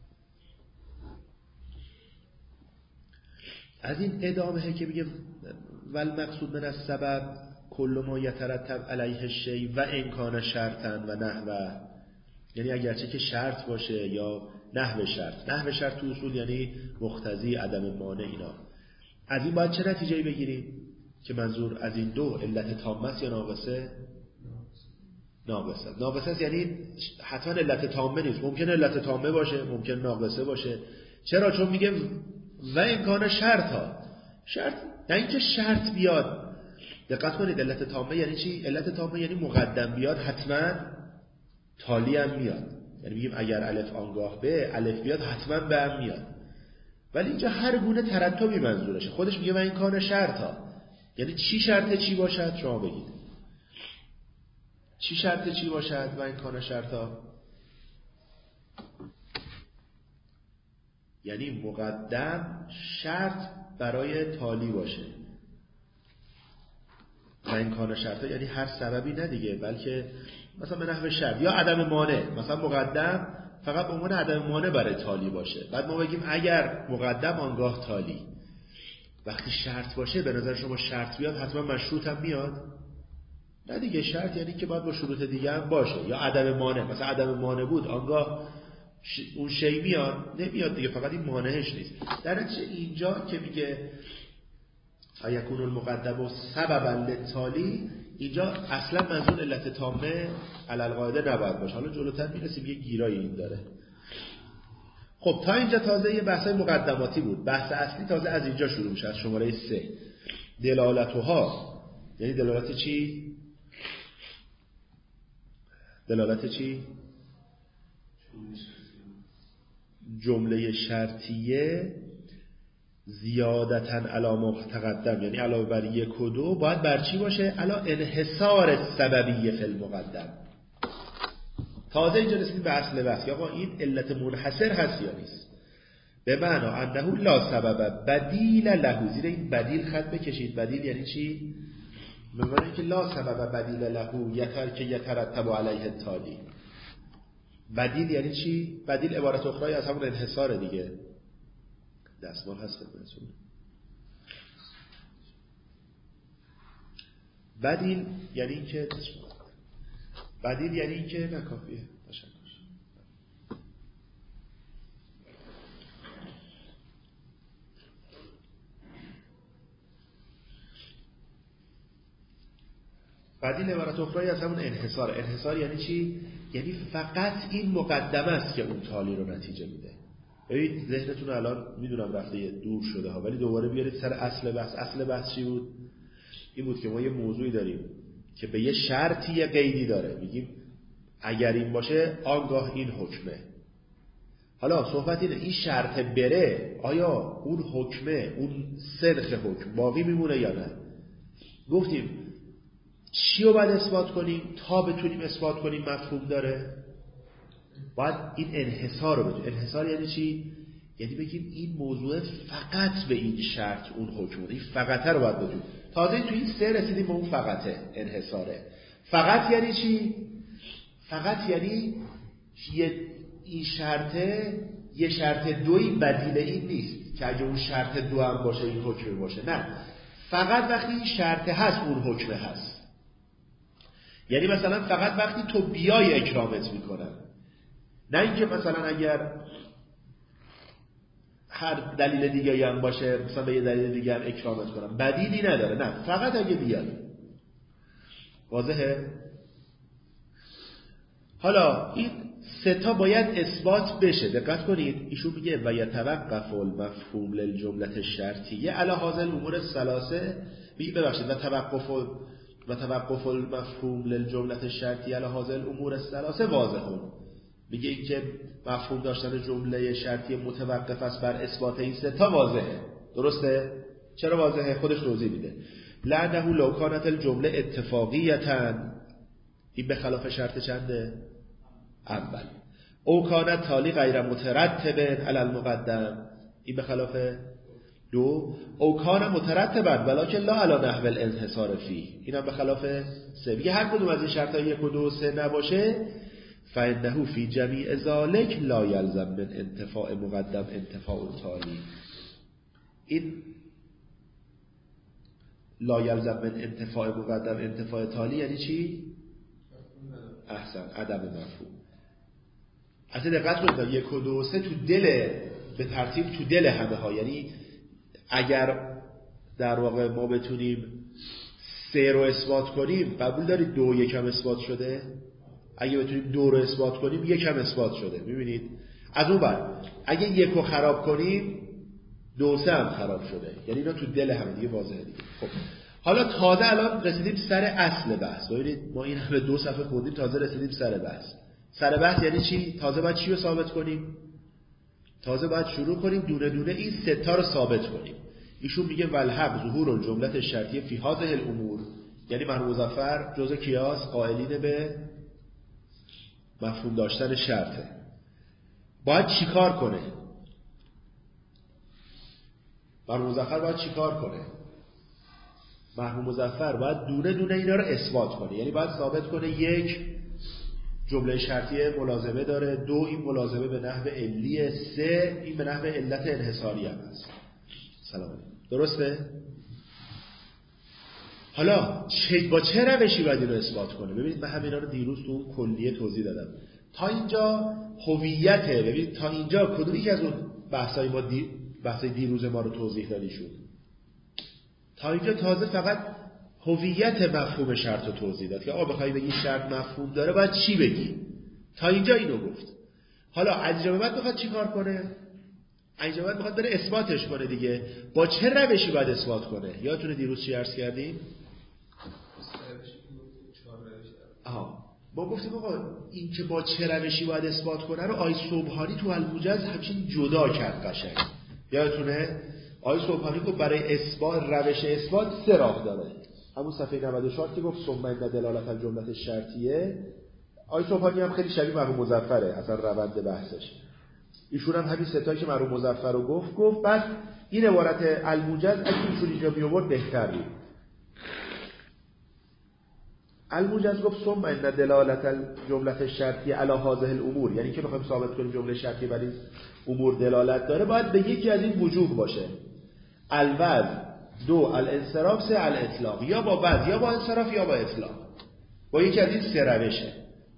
از این ادامه که میگه ول مقصود من السبب کل ما یترتب علیه شی و امکان شرطن و نحوه، یعنی اگرچه که شرط باشه یا نحوه شرط. نحوه شرط تو اصول یعنی مقتضی، عدم مانع، اینا. از این باید چه نتیجه‌ای بگیریم؟ که منظور از این دو علت تامه است یا ناقصه؟ ناقصه. ناقصه یعنی حتما علت تامه نیست، ممکنه علت تامه باشه، ممکن ناقصه باشه. چرا؟ چون میگه و امکان شرط ها، شرط نه اینکه شرط بیاد. دقت کنید علت تامه یعنی چی؟ علت تامه یعنی مقدم بیاد حتما تالی هم میاد. یعنی میگیم اگر الف آنگاه به، الف بیاد حتما به هم میاد. ولی اینجا هر گونه ترتبی منظورشه. خودش میگه و امکان شرط ها، یعنی چی شرط چی باشد؟ شما بگید چی شرط چی باشد و امکان شرط ها؟ یعنی مقدم شرط برای تالی باشه. و امکان شرط ها یعنی هر سببی نه دیگه، بلکه مثلا به نحو شرط یا عدم مانع. مثلا مقدم فقط به عنوان عدم مانع برای تالی باشه، بعد ما بگیم اگر مقدم آنگاه تالی. وقتی شرط باشه به نظر شما شرط بیاد حتما مشروط هم میاد؟ نه دیگه، شرط یعنی که باید با شروط دیگه هم باشه. یا عدم مانع، مثلا عدم مانع بود آنگاه ش... اون شی میاد؟ نمیاد دیگه، فقط این مانعش نیست. در نتیجه اینجا که میگه ایکون المقدم سببا للتالی، اینجا اصلا منظور علت تامه علی القاعده نباید باشه. حالا جلوتر میرسیم یه گیرایی این داره. خب تا اینجا تازه یه بحثای مقدماتی بود. بحث اصلی تازه از اینجا شروع میشه، از شماره سه. دلالتها یعنی دلالت چی؟ دلالت چی؟ جمله شرطیه زیادتاً علی ما تقدم، یعنی علاوه بر یک و دو باید بر چی باشه؟ علی انحصار سببیه فی المقدم. تازه اینجا رسیدیم به اصل بحث که آقا این علت منحصر هست یا نیست. به معنا انه لا سبب بدیل له. زیر این بدیل خط بکشید. بدیل یعنی چی؟ به معنی اینکه لا سبب بدیل له یتر که یترتب علیه التالی. بدیل یعنی چی؟ بدیل عبارت اخرى از همون انحصار دیگه. دستمال هست خدمتتون. بدیل یعنی اینکه بدیل یعنی اینکه نکافیه. تشکر. بدیل عبارت اخرى از همون انحصار. انحصار یعنی چی؟ یعنی فقط این مقدمه است که اون تالی رو نتیجه میده. ببینید ذهنتون الان میدونم رفته دور شده ها، ولی دوباره بیارید سر اصل بحث. اصل بحث چی بود؟ این بود که ما یه موضوعی داریم که به یه شرطی یه قیدی داره، میگیم اگر این باشه آنگاه این حکمه. حالا صحبت اینه این شرط بره، آیا اون حکمه، اون سنخ حکم باقی میمونه یا نه؟ گفتیم چی رو باید اثبات کنیم تا بتونیم اثبات کنیم مفهوم داره؟ باید این انحصار رو بدونیم. انحصار یعنی چی؟ یعنی بگیم این موضوع فقط به این شرط اون حکم بوده. این فقطه رو باید بدونیم. تازه تو این سه رسیدیم به اون فقطه، انحصاره. فقط یعنی چی؟ فقط یعنی یه این شرطه یه شرط دوی بدیل این نیست که اگه اون شرط دو هم باشه این حکم باشه. نه، فقط وقتی این شرط هست اون حکم هست. یعنی مثلا فقط وقتی تو بیای اکرامت میکنن، نه اینکه مثلا اگر هر دلیل دیگه هم باشه مثلا به یه دلیل دیگه هم اکرامت کنم، بدیلی نداره. نه، فقط اگه بیای. واضحه؟ حالا این سه تا باید اثبات بشه. دقت کنید ایشون میگه و یتوقف المفهوم للجمله الشرطیه علی هذه الامور الثلاثه. میگه ببخشید و توقف و توقف المفهوم للجمله الشرطیه علی هذه الامور الثلاثه واضحه. میگه این که مفهوم داشتن جمله شرطی متوقف است بر اثبات این سه تا واضحه. درسته؟ چرا واضحه؟ خودش توضیح میده. لعنه لو کانت الجمله اتفاقیه، این به خلاف شرط چنده؟ اول. او کانت تالی غیر مترتب علی المقدم، این به خلاف دو. او کان مترتبا ولکن لا علی نحو الانحصار فیه، اینم به خلاف سه. میگه هر کدوم از این شرط‌ها یک و دو و سه نباشه فانه فی جمیع ذلک لا یلزم من انتفاع مقدم انتفاع تالی. این لا یلزم من انتفاع مقدم انتفاع تالی یعنی چی؟ احسن، عدم مفهوم. اصلا دقت کنید یک و دو و سه تو دل، به ترتیب تو دل همه ها. یعنی اگر در واقع ما بتونیم سه رو اثبات کنیم، قبول دارید دو یکم اثبات شده؟ اگه بتونیم دو رو اثبات کنیم یک هم اثبات شده. میبینید از اون بر اگه یک رو خراب کنیم دو سه هم خراب شده. یعنی اینا تو دل هم دیگه واضحه دیگه. خب حالا تازه الان رسیدیم سر اصل بحث. ببینید ما این همه دو صفحه خوندیم تازه رسیدیم سر بحث. سر بحث یعنی چی؟ تازه باید چی رو ثابت کنیم؟ تازه باید شروع کنیم دونه دونه این سه تا رو ثابت کنیم. ایشون میگه والحق ظهور الجملة الشرطیه فی هذه الامور، یعنی مرحوم مظفر جزء کیاس قائلین به مفهوم داشتن شرطه. باید چیکار کنه؟ مرحوم مظفر باید چیکار کنه؟ مرحوم مظفر باید دونه دونه اینا رو اثبات کنه. یعنی باید ثابت کنه یک جمله شرطیه ملازمه داره، دو این ملازمه به نحو علیه، سه این به نحو علت انحصاری هم هست. سلام علیکم. درسته؟ حالا چه با چه روشی باید این رو اثبات کنه؟ ببینید من همینا رو دیروز تو اون کلیه توضیح دادم. تا اینجا هویته. ببینید تا اینجا کدومی که از اون بحثای ما دی... بحثای دیروز ما رو توضیح دادی شد. تا اینجا تازه فقط هویت مفهوم شرط رو توضیح داد که آقا بخوای بگی شرط مفهوم داره باید چی بگی. تا اینجا اینو گفت. حالا از اینجا به بعد میخواد چیکار کنه؟ از اینجا به بعد میخواد بره اثباتش کنه دیگه. با چه روشی باید اثبات کنه؟ یادتونه دیروز چی عرض کردیم؟ آها ما گفتیم آقا این که با چه روشی باید اثبات کنه رو آی صبحانی تو الموجز همچین جدا کرد قشنگ. یادتونه آی صبحانی گفت برای اثبات روش اثبات سه راه داره. همون صفحه نود و چهار که گفت ثم ان دلالت الجمله الشرطیه. آی صبحانی هم خیلی شبیه مرحوم مظفره اصلا روند بحثش. ایشون هم همین ستایی که مرحوم مظفر رو گفت گفت بعد این عبارت الموجز اگه ایشون اینجا می آورد بهتر بود. الموجز گفت ثم ان دلالت الجمله الشرطیه علی هذه الامور، یعنی که بخوایم ثابت کنیم جمله شرطی بر این امور دلالت داره باید به یکی از این وجوه باشه. الوضع، دو الانصراف، سه الاطلاق. یا با وضع یا با انصراف یا با اطلاق. با یکی از این سه روشه.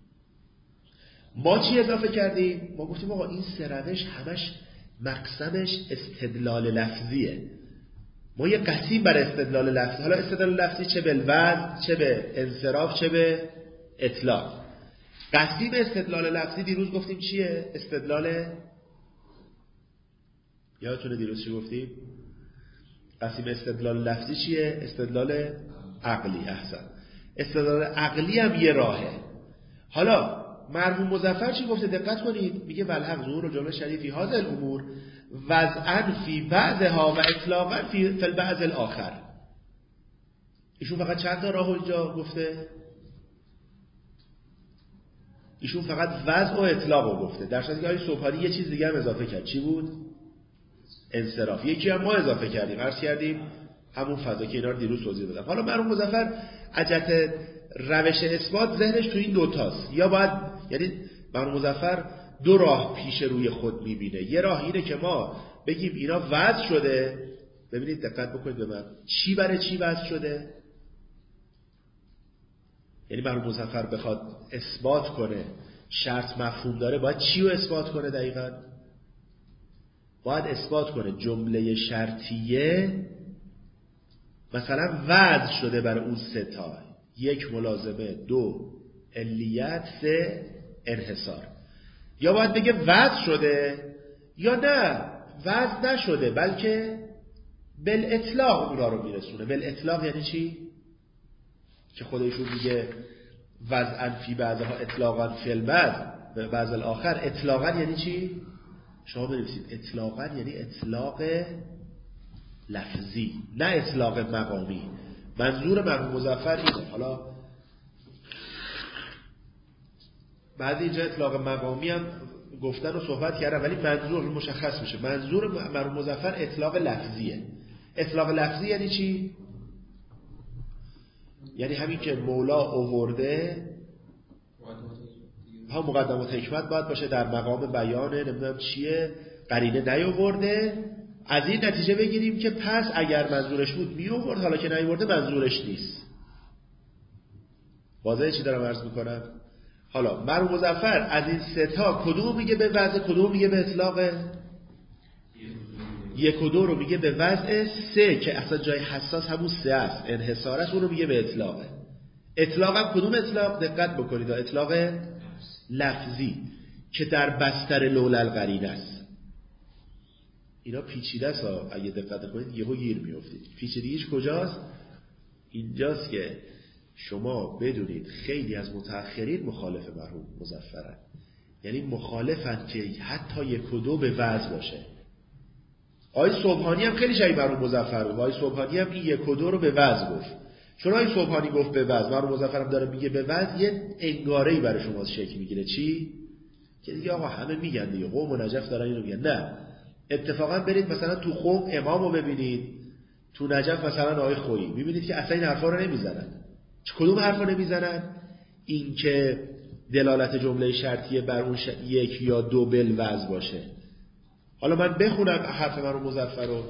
ما چی اضافه کردیم؟ ما گفتیم آقا این سه روش همش مقسمش استدلال لفظیه. ما یه قسیم بر استدلال لفظی. حالا استدلال لفظی چه به وضع، چه به انصراف، چه به اطلاق. قسیم استدلال لفظی دیروز گفتیم چیه؟ استدلال یادتونه دیروز چی گفتیم؟ قسیم استدلال لفظی چیه؟ استدلال عقلی. احسن. استدلال عقلی هم یه راهه. حالا مرحوم مظفر چی گفته؟ دقت کنید. میگه والحق ظهور الجمله الشرطیه فی هذه الامور وضعا فی بعضها و اطلاقا فی البعض الاخر. ایشون فقط چند تا راهو اینجا گفته؟ ایشون فقط وضع و اطلاق رو گفته. در صورتی که آقای صبحانی یه چیز دیگه هم اضافه کرد. چی بود؟ انصراف. یکی هم ما اضافه کردیم. عرض کردیم همون فضا که اینا رو دیروز توضیح دادم. حالا مرحوم مظفر عجت روش اثبات ذهنش تو این دوتاست. یا باید، یعنی مرحوم مظفر دو راه پیش روی خود میبینه. یه راه اینه که ما بگیم اینا وضع شده. ببینید دقت بکنید به من. چی برای چی وضع شده؟ یعنی مرحوم مظفر بخواد اثبات کنه شرط مفهوم داره باید چی رو اثبات کنه دقیقاً؟ باید اثبات کنه جمله شرطیه مثلا وضع شده برای اون سه تا. یک ملازمه، دو علیت، سه انحصار. یا باید بگه وضع شده یا نه وضع نشده بلکه بالاطلاق اونا رو میرسونه. بالاطلاق یعنی چی؟ که خودشون میگه وضعا فی بعضها اطلاقا فی البعض و بعض الاخر. اطلاقا یعنی چی؟ شما بنویسید اطلاقا یعنی اطلاق لفظی نه اطلاق مقامی. منظور مرحوم مظفر اینه. حالا بعد اینجا اطلاق مقامی هم گفتن و صحبت کردن ولی منظور مشخص میشه. منظور مرحوم مظفر اطلاق لفظیه. اطلاق لفظی یعنی چی؟ یعنی همین که مولا آورده هم مقدمات حکمت باید باشه در مقام بیانه نمیدونم چیه قرینه نیاورده. از این نتیجه بگیریم که پس اگر منظورش بود می آورد، حالا که نیاورده منظورش نیست. واضحه چی دارم عرض میکنم؟ حالا مرحوم مظفر از این سه تا کدوم میگه به وضع، کدوم میگه به اطلاق؟ یک و دو رو میگه به وضع، سه که اصلا جای حساس همون سه است انحصار است اون رو میگه به اطلاقه. اطلاق هم کدوم اطلاق؟ دقت بکنید، اطلاق لفظی که در بستر لولا القرینه است. اینا پیچیده است ها، اگه دقت کنید یهو گیر میافتید. پیچیدگیش کجاست؟ اینجاست که شما بدونید خیلی از متأخرین مخالف مرحوم مظفرن، یعنی مخالفن که حتی یک و دو به وضع باشه. آقای سبحانی هم خیلی شبیه مرحوم مظفر بود. آقای سبحانی هم این یک و دو رو به وضع گفت. چون آقای سبحانی گفت به وضع، مرحوم مظفر هم داره میگه به وضع، یه انگاره‌ای برای شما شکل میگیره. چی؟ که دیگه آقا همه میگن دیگه، قوم و نجف دارن اینو میگن. نه، اتفاقا برید مثلا تو قوم امامو ببینید، تو نجف مثلا آقای خویی، میبینید که اصلا این حرفا رو نمیزنن. چه کدوم حرفا نمیزنن؟ این که دلالت جمله شرطیه بر اون ش... یک یا دو بالوضع باشه. حالا من بخونم حرف مرحوم مظفر رو.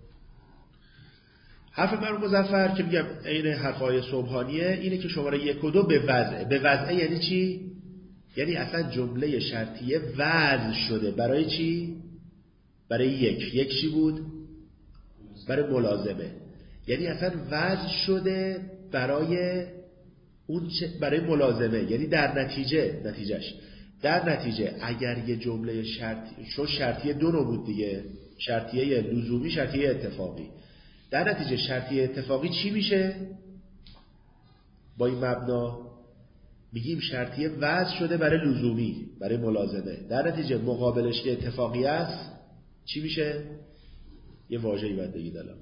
حرف مرحوم مظفر که میگم عین حرفای سبحانیه، اینه که شماره یک و دو به وضع. به وضع یعنی چی؟ یعنی اصلا جمله شرطیه وضع شده برای چی؟ برای یک. یک چی بود؟ برای ملازمه. یعنی اصلا وضع شده برای اون برای ملازمه. یعنی در نتیجه نتیجهش در نتیجه اگر یه جمله شرطی، چون شرطیه دو نوع بود دیگه، شرطیه لزومی، شرطیه اتفاقی. در نتیجه شرطیه اتفاقی چی میشه؟ با این مبنا میگیم شرطیه وضع شده برای لزومی، برای ملازمه. در نتیجه مقابلش که اتفاقی است چی میشه؟ یه واژه‌ای باید بگید الان،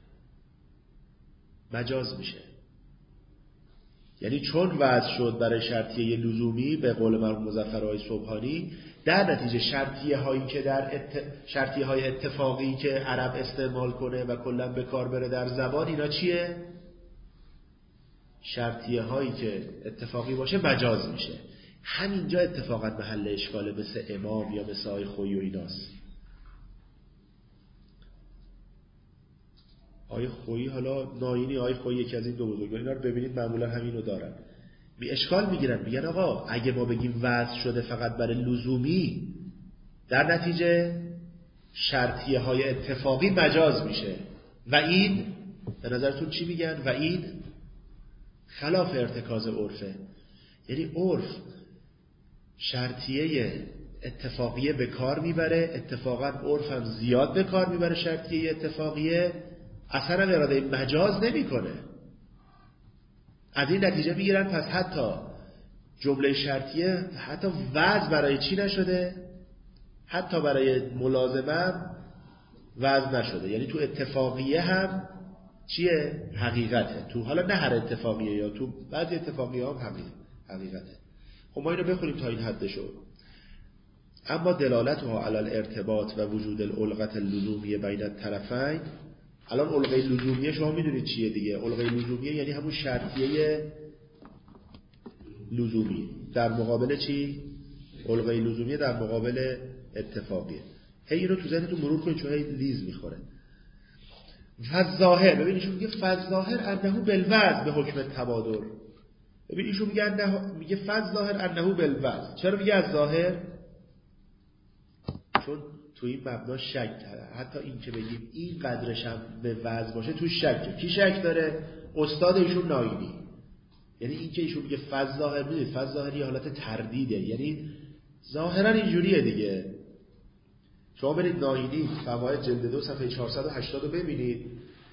مجاز میشه. یعنی چون وضع شد برای شرطیه لزومی به قول مرحوم مظفرهای سبحانی، در نتیجه شرطیه هایی که در ات... شرطیه های اتفاقی که عرب استعمال کنه و کلا به کار بره در زبان، اینا چیه؟ شرطیه هایی که اتفاقی باشه مجاز میشه. همینجا اتفاقا محل اشکاله، مثل امام یا مثل آقای خویی و ایناست. آقای خویی، حالا ناینی آقای خویی، یکی از این دو بزرگان، اینا رو ببینید معمولا همینو دارن. بی اشکال میگیرن، میگن آقا اگه ما بگیم وضع شده فقط برای لزومی، در نتیجه شرطیه های اتفاقی مجاز میشه. و این به نظرتون چی میگن؟ و این خلاف ارتکاز عرفه. یعنی عرف شرطیه اتفاقیه به کار میبره، اتفاقا عرف هم زیاد به کار میبره شرطیه اتفاقیه، اصلا اراده مجاز نمیکنه. از این نتیجه میگیرن پس حتی جمله شرطیه حتی وضع برای چی نشده؟ حتی برای ملازمه وضع نشده. یعنی تو اتفاقیه هم چیه؟ حقیقته. تو حالا نه هر اتفاقیه، یا تو بعضی اتفاقیه هم حقیقته. خب ما اینو بخونیم تا این حدشو. اما دلالتها علی الارتباط و وجود الالغة اللزومیه بین الطرفین. الان الغه لزومیه شما میدونید چیه دیگه؟ الغه لزومیه یعنی همون شرطیه لزومی در مقابل چی؟ الغه لزومیه در مقابل اتفاقیه. هی اینو تو ذهنتون مرور کنید چون هی لیز میخوره. فظاهر، ببین ایشون میگه فظاهر انه بالوضع به حکم تبادر. ببین ایشون میگه انه، میگه فظاهر انه بالوضع. چرا میگه از ظاهر؟ چون تو این مبنا شک داره. حتی این که بگیم این قدرش هم به وضع باشه تو شکه. کی شک داره؟ استاد ایشون ناینی. یعنی این که ایشون میگه فظاهر، میدونید فظاهر یه حالت تردیده، یعنی ظاهرا اینجوریه دیگه. شما برید ناینی فواید جلد دو صفحه چهارصد و هشتاد رو ببینید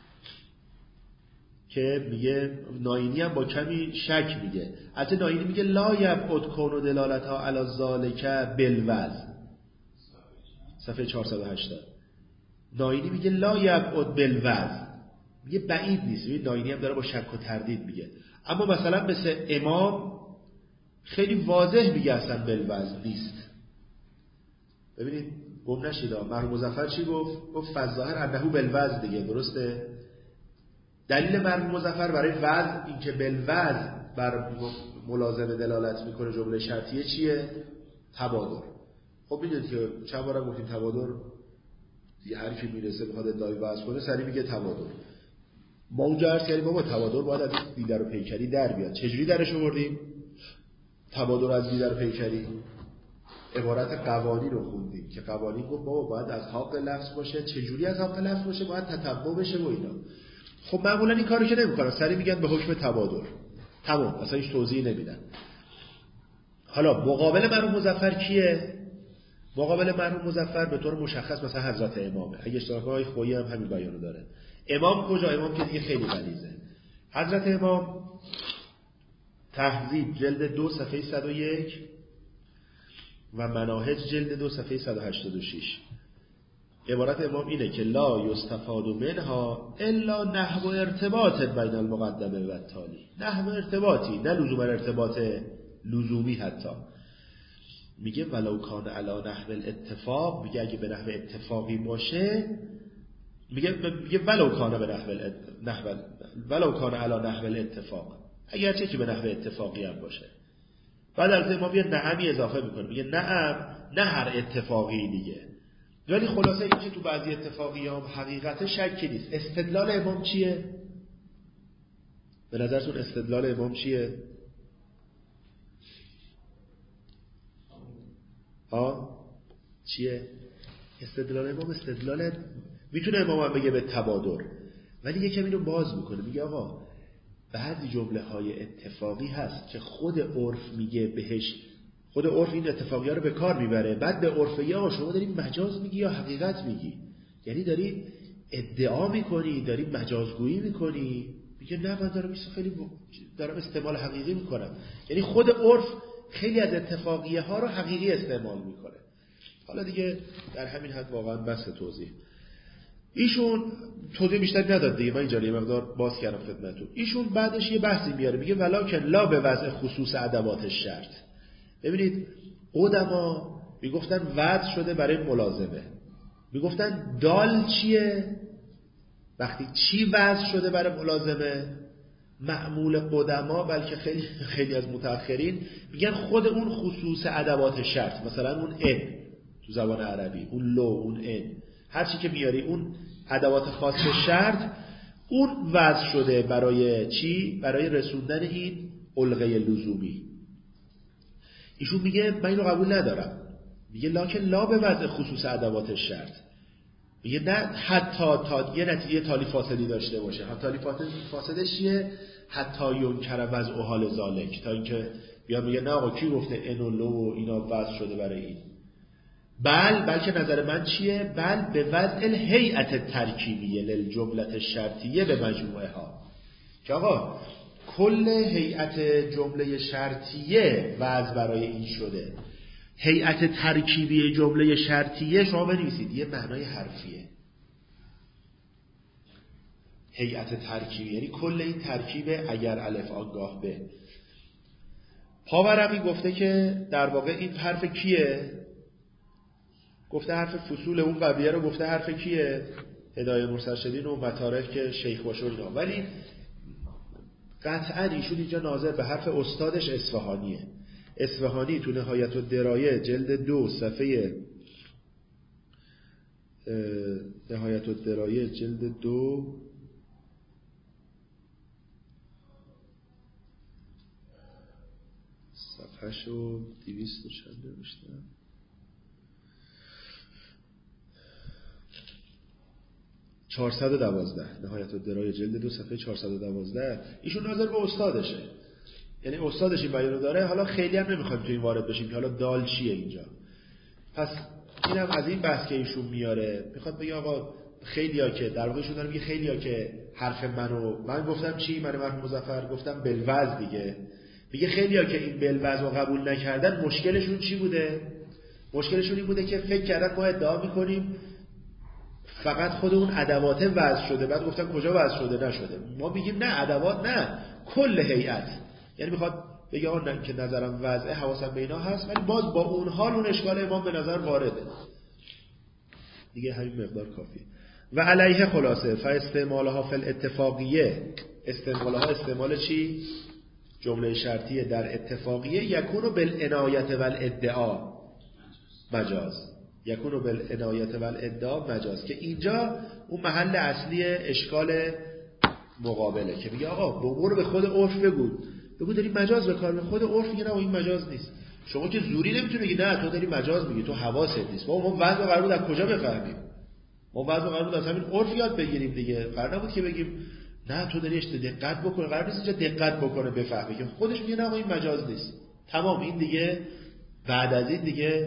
که میگه ناینی هم با کمی شک میگه. البته ناینی میگه لا یبعد کون و دلالتها علی ذالک بالوضع، صفحه چهارصد و هشتاد. ناینی میگه لا یبعد بالوضع، میگه بعید نیست. میگه ناینی هم داره با شک و تردید میگه. اما مثلا مثل امام خیلی واضح میگه اصلا بالوضع نیست. ببینید گم نشید. مرحوم مظفر چی گفت؟ گفت فظاهر انه بالوضع دیگه، درسته؟ دلیل مرحوم مظفر برای وضع، این که بالوضع بر ملازمه دلالت میکنه جمله شرطیه چیه؟ تبادر. خب میدونید که چند بارم گفتیم تبادر یه حرفی میرسه بخواد ادعای وضع کنه سری میگه تبادر. ما اونجا عرض کردیم بابا تبادر باید از دیدار و پیکری در بیاد. چجوری درش آوردیم؟ تبادر از دیدار و پیکری عبارت قوانین رو خوندیم که قوانین گفت بابا باید از حق لفظ باشه. چجوری از حق لفظ باشه؟ باید تتبع بشه و اینا. خب معمولا این کارو که نمیکنن، سری میگن به حکم تبادر. تمام، اصلا هیچ توضیحی نمیدن. حالا مقابل مرحوم مظفر کیه؟ مقابل مرحوم مظفر به طور مشخص مثلا حضرت امامه. اگه اشتراک های خویی هم همین بیانو داره. امام کجا؟ امام که دیگه خیلی غلیظه. حضرت امام تهذیب جلد دو صفحه صد و یک و مناهج جلد دو صفحه صد و هشتاد و شش. عبارت امام اینه که لا یستفاد منها الا نحو ارتباط بین المقدمه و التالی. نحو ارتباطی، نه لزوما ارتباط لزومی. حتی میگه ولو کان علی نحو الاتفاق، میگه اگه به نحو اتفاقی باشه، میگه میگه ولو کان به نحو نحو ولو کان علی نحو الاتفاق، اگرچه که به نحو اتفاقی هم باشه. بعد از امام یه نعمی اضافه میکنه، میگه نعم نه هر اتفاقی دیگه. ولی خلاصه این که تو بعضی اتفاقی هم حقیقت شکی نیست. استدلال امام چیه؟ به نظرتون استدلال امام چیه؟ ها؟ چیه؟ استدلال امام استدلال میتونه امام هم بگه به تبادر، ولی یکم اینو باز میکنه، میگه آقا بعضی جمله های اتفاقی هست که خود عرف میگه بهش، خود عرف این اتفاقی ها رو به کار میبره، بعد به عرف یا شما داری مجاز میگی یا حقیقت میگی، یعنی داری ادعا میکنی، داری مجازگویی میکنی. میگه نه من دارم خیلی دارم استعمال حقیقی میکنم. یعنی خود عرف خیلی از اتفاقیه ها رو حقیقی استعمال میکنه. حالا دیگه در همین حد واقعا بس توضیح. ایشون توضیح بیشتر نداد دیگه، من اینجا یه مقدار باز کردم خدمتتون. ایشون بعدش یه بحثی میاره، میگه ولکن لا به وضع خصوص ادوات شرط. ببینید قدما میگفتن وضع شده برای ملازمه، میگفتن دال چیه؟ وقتی چی وضع شده برای ملازمه؟ معمول قدما، بلکه خیلی خیلی از متأخرین میگن خود اون خصوص ادوات شرط، مثلا اون ان تو زبان عربی، اون لو، اون ان، هر چی که میاری اون ادوات خاص شرط، اون وضع شده برای چی؟ برای رسوندن این علقه لزومی. ایشون میگه من اینو قبول ندارم. میگه لکن لا به وضع خصوص ادوات شرط. میگه نه حتی تا یه نتیجه تالی فاسدی داشته باشه. هم تالی فاسدش چیه؟ حتی ینکر وضع و حال ذالک، تا اینکه بیا میگه نه آقا کی گفته ان و لو و اینا وضع شده برای این. بل بلکه نظر من چیه؟ بل به وضع الهیئت ترکیبیه للجملت شرطیه به مجموعه ها. که آقا کل هیئت جمله شرطیه وضع برای این شده. هیئت ترکیبی جمله شرطیه شما بنویسید یه معنای حرفیه. هیئت ترکیبی یعنی کل این ترکیب اگر الف آنگاه به. پاورمی گفته که در واقع این حرف کیه؟ گفته حرف فصول اون قبلیه رو گفته حرف کیه؟ هدایه مرشدین و مطارح که شیخ باشه اینا. ولی قطعا ایشون اینجا ناظر به حرف استادش اصفهانیه. اصفهانی تو نهایت الدرایه جلد دو صفحه نهایت الدرایه جلد دو صفحه شو دویست و چند نوشتم، چهارصد و دوازده. نهایت الدرایه جلد دو صفحه چهارصد و دوازده. ایشون ناظر به استادشه، یعنی استادش این بیانو داره. حالا خیلی هم نمیخوایم تو این وارد بشیم که حالا دال چیه اینجا. پس اینم از این بحث که ایشون میاره، میخواد بگه آقا خیلیا که در واقع ایشون داره میگه خیلیا که حرف منو من گفتم چی؟ من مرحوم مظفر گفتم بلوز دیگه. میگه خیلیا که این بلوز رو قبول نکردن مشکلشون چی بوده؟ مشکلشون این بوده که فکر کردن ما ادعا میکنیم فقط خود اون ادوات وضع شده، بعد گفتن کجا وضع شده نشده. ما میگیم نه ادوات نه، کل هیئت. یعنی میخواد بگه آن که نظرم وضعه حواسم به اینا هست، ولی باز با اون حال اون اشکال امام به نظر وارده دیگه. همین مقدار کافیه. و علیه خلاصه فاستعمالها فی الاتفاقیه، استعمالها استعمال چی؟ جمله شرطیه در اتفاقیه. یکونو بالعنایت والادعا مجاز، یکونو بالعنایت والادعا مجاز، که اینجا اون محل اصلی اشکال مقابله که میگه آقا برو به خود عرف بگو، بگو داری مجاز به کار. به خود عرف میگه نه این مجاز نیست. شما که زوری نمیتونی بگی نه تو داری مجاز میگی، تو حواست نیست. ما ما وضع قرار بود از کجا بفهمیم؟ ما وضع قرار بود از همین عرف یاد بگیریم دیگه. قرار نبود که بگیم نه تو داری اشت دقت بکنه، قرار نیست اینجا دقت بکنه بفهمه که خودش میگه نه این مجاز نیست، تمام. این دیگه بعد از این دیگه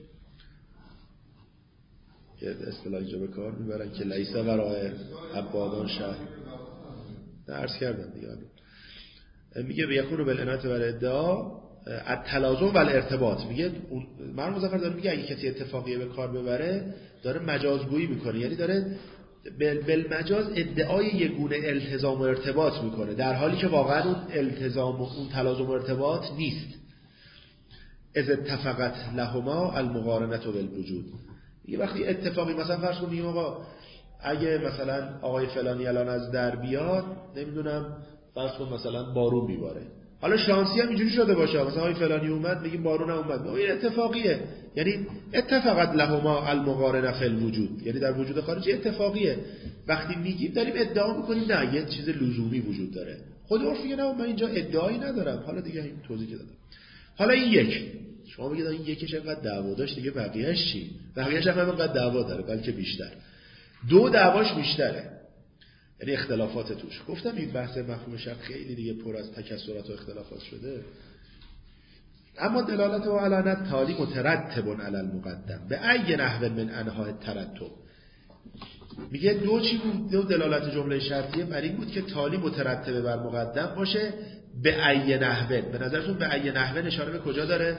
که اصطلاح اینجا به کار میبرن که لیسه ورای عبادان شهر، درس کردم دیگه. میگه به یکون رو بالعنایت بر ادعا التلازم و الارتباط. میگه مرحوم مظفر داره میگه اگه کسی اتفاقیه به کار ببره داره مجازگویی میکنه، یعنی داره بالمجاز ادعای یگونه التزام و ارتباط میکنه، در حالی که واقعا اون التزام و اون تلازم و ارتباط نیست. اذ اتفقت لهما المقارنه بالوجود. یه وقتی اتفاقی مثلا فرض کنیم میگیم آقا اگه مثلا آقای فلانی الان از در بیاد، نمیدونم فرض کن مثلا بارون میباره، حالا شانسی هم اینجوری شده باشه مثلا آقای فلانی اومد میگیم بارون هم اومد، این اتفاقیه، یعنی اتفقت لهما المقارنه فی الوجود، یعنی در وجود خارجی اتفاقیه. وقتی میگیم داریم ادعا میکنیم نه یه چیز لزومی وجود داره. خود عرف میگه نه من اینجا ادعایی ندارم. حالا دیگه این توضیح که دادم. حالا این یک شما بگید این یکیش انقدر دعوا داشت دیگه بقیه‌اش چی؟ بقیه‌اش هم انقدر دعوا داره بلکه بیشتر. دو دعواش بیشتره، یعنی اختلافات توش. گفتم این بحث مفهوم شرط خیلی دیگه پر از تکسرات و اختلافات شده. اما دلالت و علانت تالی مترتب علی المقدم به ای نحو من انواع الترتب. میگه دو چی بود؟ دو دلالت جمله شرطیه بر این بود که تالی مترتب بر مقدم باشه به ای نحو. به نظرتون به ای نحو اشاره به کجا داره؟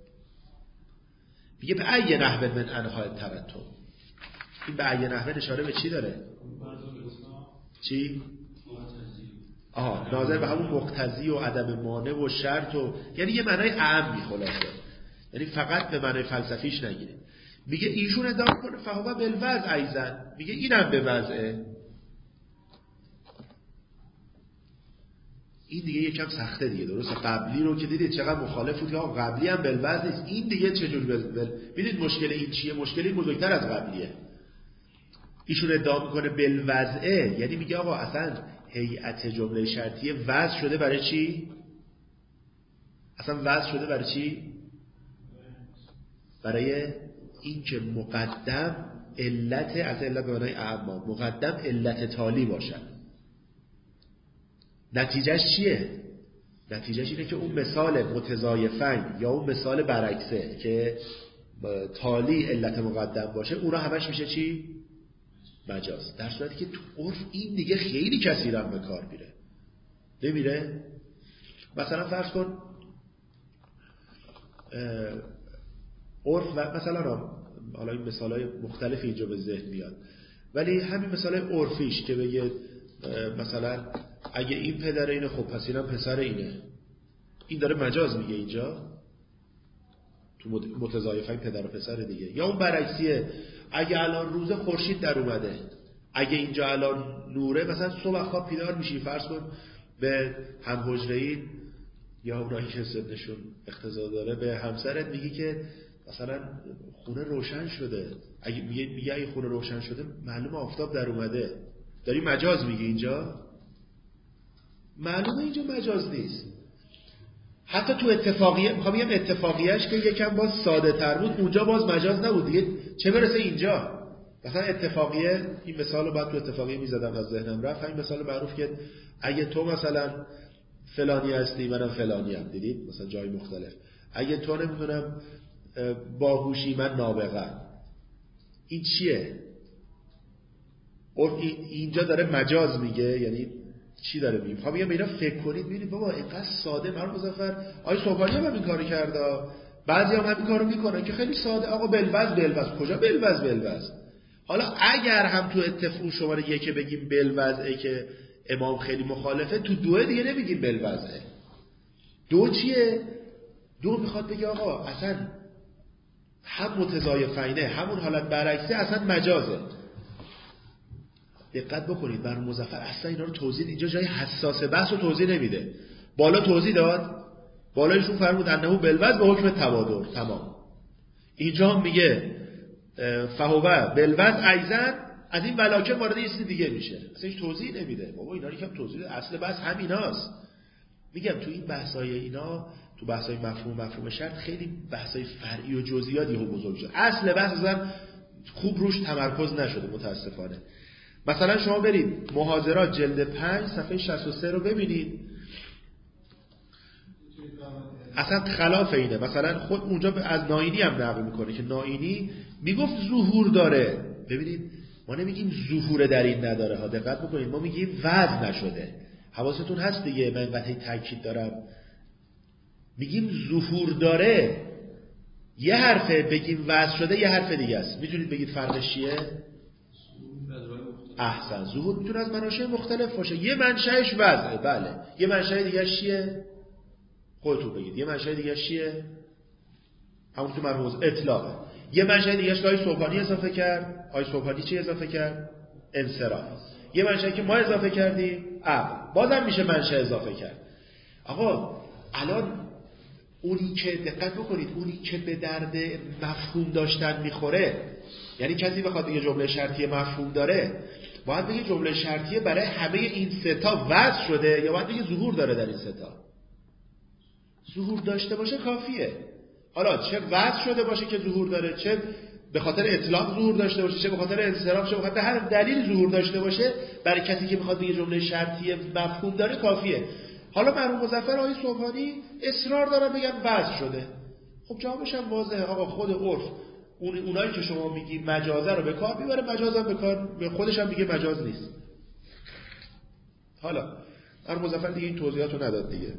میگه به ای نحو من انواع الترتب. این به ای نحو اشاره به چی داره؟ چی؟ آها، ناظر به همون مقتضی و عدم مانع و شرط و یعنی یه معنای اعم خلاصه، یعنی فقط به معنای فلسفیش نگیره. میگه ایشون ادعا کنه فهو بالوضع ایزن، میگه اینم به وضعه. این دیگه یکم سخته دیگه، درسته؟ قبلی رو که دیدید چقدر مخالف بود که قبلی هم بالوضع نیست، این دیگه چجور بل ببینید مشکل این چیه؟ مشکلی بزرگتر از قبلیه. ایشون ادعا میکنه بالوضعه، یعنی میگه آقا اصلا هیئت جمله شرطیه وضع شده برای چی؟ اصلا وضع شده برای چی؟ برای این که مقدم علت، از علت به معنای اعم، مقدم علت تالی باشد. نتیجهش چیه؟ نتیجهش اینه که اون مثال متضایفن یا اون مثال برعکسه که تالی علت مقدم باشه، اون را همش میشه چی؟ مجاز. در صورتی که تو عرف این دیگه خیلی کثیرا به کار میره. نمیره؟ مثلا فرض کن عرف و مثلا حالا این مثالای مختلفی اینجا به ذهن میاد، ولی همین مثالای عرفیش که بگه مثلا اگه این پدر اینه خب پس اینم پسر اینه، این داره مجاز میگه اینجا تو متضایفین پدر و پسر دیگه. یا اون برعکسیه، اگه الان روز خورشید در اومده، اگه اینجا الان نوره، مثلا صبح خواب بیدار میشی فرض کن به هم حجره‌ای یا اونایی که سنشون اقتضا داره به همسرت میگی که مثلا خونه روشن شده، اگه میگه میگه اگه خونه روشن شده معلومه آفتاب در اومده، داری مجاز میگی اینجا؟ معلومه اینجا مجاز نیست. حتی تو اتفاقیه، میخوام بگم اتفاقیهش که یکم باز ساده تر بود، اونجا باز مجاز نبود دیگه، چه برسه اینجا. مثلا اتفاقیه، این مثال رو بعد تو اتفاقیه میزدم از ذهنم رفت، همین مثال معروف که اگه تو مثلا فلانی هستی منم فلانی هم، دیدید مثلا جای مختلف، اگه تو نمیدونم باهوشی من نابغه‌ام، این چیه؟ اینجا داره مجاز میگه، یعنی چی داره میگه؟ میخوام بگم اینا فکر کنید ببینید بابا اینقدر ساده. مرحوم مظفر آقای صبحانی هم این کارو کرده، بعضی هم همین کارو میکنن که خیلی ساده، آقا بلوز بلوز کجا بلوز بلوز. حالا اگر هم تو اتفاق شماره یک بگیم بلوزه که امام خیلی مخالفه، تو دوه دیگه نمیگیم بلوزه. دو چیه؟ دو میخواد بگه آقا اصلا هم متضایفینه همون حالت برعکسه اصلا مجازه. دقت بکنید بر مظفر اصلا اینا رو توضیح، اینجا جای حساس بحث رو توضیح نمیده. بالا توضیح داد، بالایشون فرمود انه بالوضع به حکم تبادر، تمام. اینجا هم میگه فهوه بالوضع ایزن، از این ولاکه وارد یه چیز دیگه میشه، اصلا هیچ توضیح نمیده. بابا اینا رو یکم توضیح، اصل بحث همیناست. میگم تو این بحثای اینا، تو بحثای مفهوم مفهوم شرط خیلی بحثای فرعی و جزئیاتی هم بزرگ شده. اصل بحث اصلا خوب روش تمرکز نشده متاسفانه. مثلا شما برید محاضرات جلد پنج صفحه شصت و سه رو ببینید، اصلا خلاف اینه. مثلا خود اونجا از ناینی هم نقل میکنه که ناینی میگفت ظهور داره. ببینید ما نمیگیم ظهور در این نداره ها، دقت بکنید، ما میگیم وضع نشده. حواستون هست دیگه، من قطعی تاکید دارم، میگیم ظهور داره. یه حرفه بگیم وضع شده، یه حرف دیگه است. میتونید بگید فرقش چیه؟ احسن. ظهور میتونه از مناشأ مختلف باشه. یه منشأش وضعه، بله. یه منشأ دیگه چیه؟ خودتون بگید. یه منشأ دیگه چیه؟ همون تو مرموز اطلاقه. یه منشأ دیگه اش آقای صبحانی اضافه کرد. آقای صبحانی چی اضافه کرد؟ انصراف. یه منشأ که ما اضافه کردیم عقل، بازم میشه منشأ اضافه کرد. آقا الان اونی که دقت بکنید، اونی که به درد مفهوم داشتن میخوره، یعنی کسی بخواد یه جمله شرطی مفهوم داره، باید بگه جمله شرطیه برای همه این سه تا وضع شده، یا باید بگه ظهور داره در این سه تا؟ ظهور داشته باشه کافیه. حالا چه وضع شده باشه که ظهور داره، چه به خاطر اطلاق ظهور داشته باشه، چه به خاطر انصراف، چه به خاطر هر دلیل ظهور داشته باشه، برای کسی که میخواد بگه جمله شرطی مفهوم داره کافیه. حالا مرحوم مظفر آقای صبحانی اصرار دارن بگن وضع شده. خب جوابش هم واضحه. آقا خود عرف اون اونایی که شما میگی مجازه رو به کار میبره، مجازم به کار به خودش هم میگه مجاز نیست. حالا مرحوم مظفر دیگه این توضیحاتو نداد دیگه.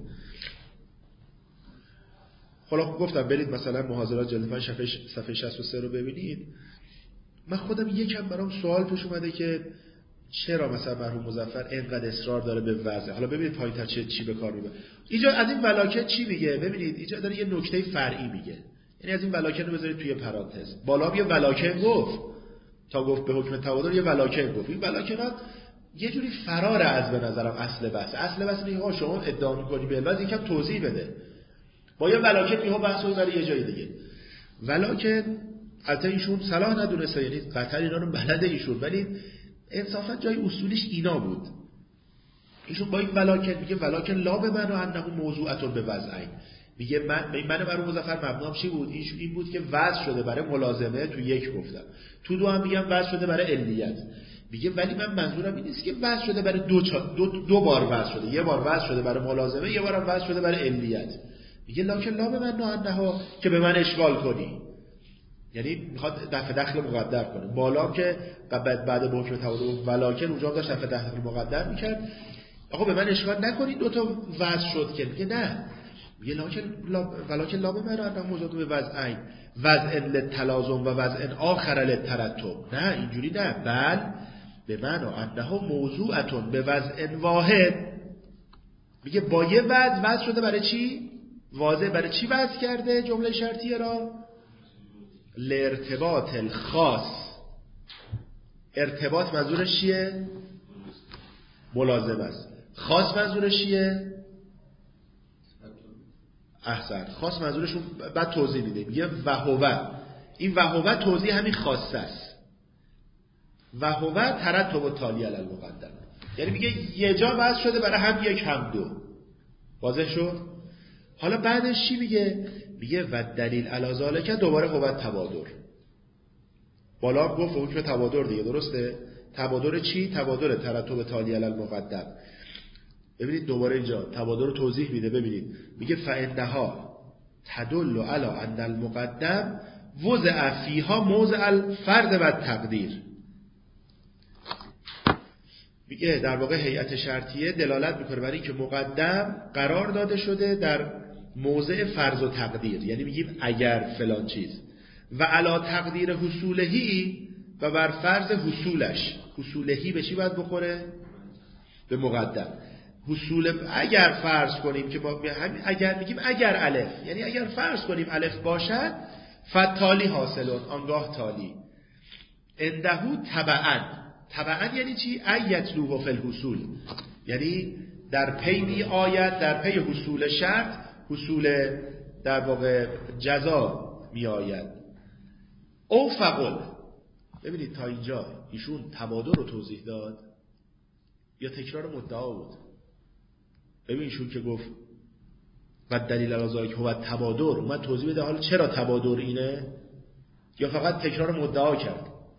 حالا گفتم برید مثلا محاضرات جلد پنج صفحه شصت و سه رو ببینید. من خودم یکم برام سوال پیش اومده که چرا مثلا مرحوم مظفر اینقدر اصرار داره به وضع. حالا ببینید پایین‌تر چه چی به کار میبره. اینجا از این ولاکه چی میگه؟ ببینید اینجا داره یه نکته فرعی میگه. یعنی از این ولاکه رو بذارید توی پرانتز. بالا یه ولاکه گفت، تا گفت به حکم تبادل یه ولاکه گفت. این ولاکنات یه جوری فراره از به نظرم اصل بحث. اصل بحث اینه ها شما ادعا می‌کنی به البته یکم توضیح بده. با یه ولاکه میها بحثو برای یه جای دیگه. ولاکه البته ایشون صلاح ندونسته، یعنی قطعا اینا رو بلده ایشون، ولی انصافا جای اصولیش اینا بود. ایشون با این ولاکن میگه ولاکن لا به من و انه موضوعتون به وضعین. میگه من من مرحوم مظفر مبنام چی بود؟ این این بود که وضع شده برای ملازمه، تو یک گفتم. تو دو هم میگم وضع شده برای علیت. میگه ولی من منظورم این نیست که وضع شده برای دو دو, دو بار وضع شده. یه بار وضع شده برای ملازمه، یه بارم وضع شده برای علیت. میگه لاکن لا به من و انه که به من اشغال کنی. یعنی میخواد دفع دخل مقدر کنه. بالا که بعد بعد به حکم تبادل ولاکن اونجا هم داشت دفع دخل مقدر میکرد. آقا به من اشغال نکنید دو تا وضع شد که میگه نه. میگه لاکن ولاکن لا به من و انه موضوع به وضعین، وضع للتلازم و وضع آخر للترتب. نه اینجوری نه، بل به من و انه موضوعتون به وضع واحد. میگه با یه وضع وضع شده برای چی؟ واضح برای چی وضع کرده جمله شرطیه را؟ لارتباط الخاص. ارتباط منظورش چیه؟ ملازم است. خاص منظورش چیه؟ احسن. خاص منظورشون بعد توضیح میده، میگه وهوه. این وهوه توضیح همین خاصه است. وهوه ترتب التالی علی المقدم. یعنی میگه یه جا وضع شده برای هم یک هم دو. واضح شد؟ حالا بعدش چی میگه؟ میگه و دلیل علی ذالک دوباره قوت تبادر. بالا گفت حکم تبادر دیگه، درسته؟ تبادر چی؟ تبادر ترتب تالی علی المقدم. ببینید دوباره اینجا تبادر رو توضیح میده. ببینید میگه فانها تدل علی ان المقدم وضع فیها موضع الفرض و تقدیر. میگه در واقع هیئت شرطیه دلالت میکنه برای اینکه مقدم قرار داده شده در موضع فرض و تقدیر. یعنی میگیم اگر فلان چیز، و علا تقدیر حصولهی، و بر فرض حصولش. حصولهی به چی باید بخوره؟ به مقدم. حصول اگر فرض کنیم که ما اگر میگیم اگر الف، یعنی اگر فرض کنیم الف باشد فتالی حاصلون، آنگاه تالی. اندهو تبعا. تبعا یعنی چی؟ ایتلوه فی الحصول، یعنی در پی می آید، در پی حصول شرط حصول در واقع جزا می آید. او فقل. ببینید تا اینجا ایشون تبادر رو توضیح داد یا تکرار مدعا بود؟ ببین ایشون که گفت و دلیل علی ذالک هو تبادر، اومد توضیح بده حالا چرا تبادر اینه، یا فقط تکرار مدعا کرد؟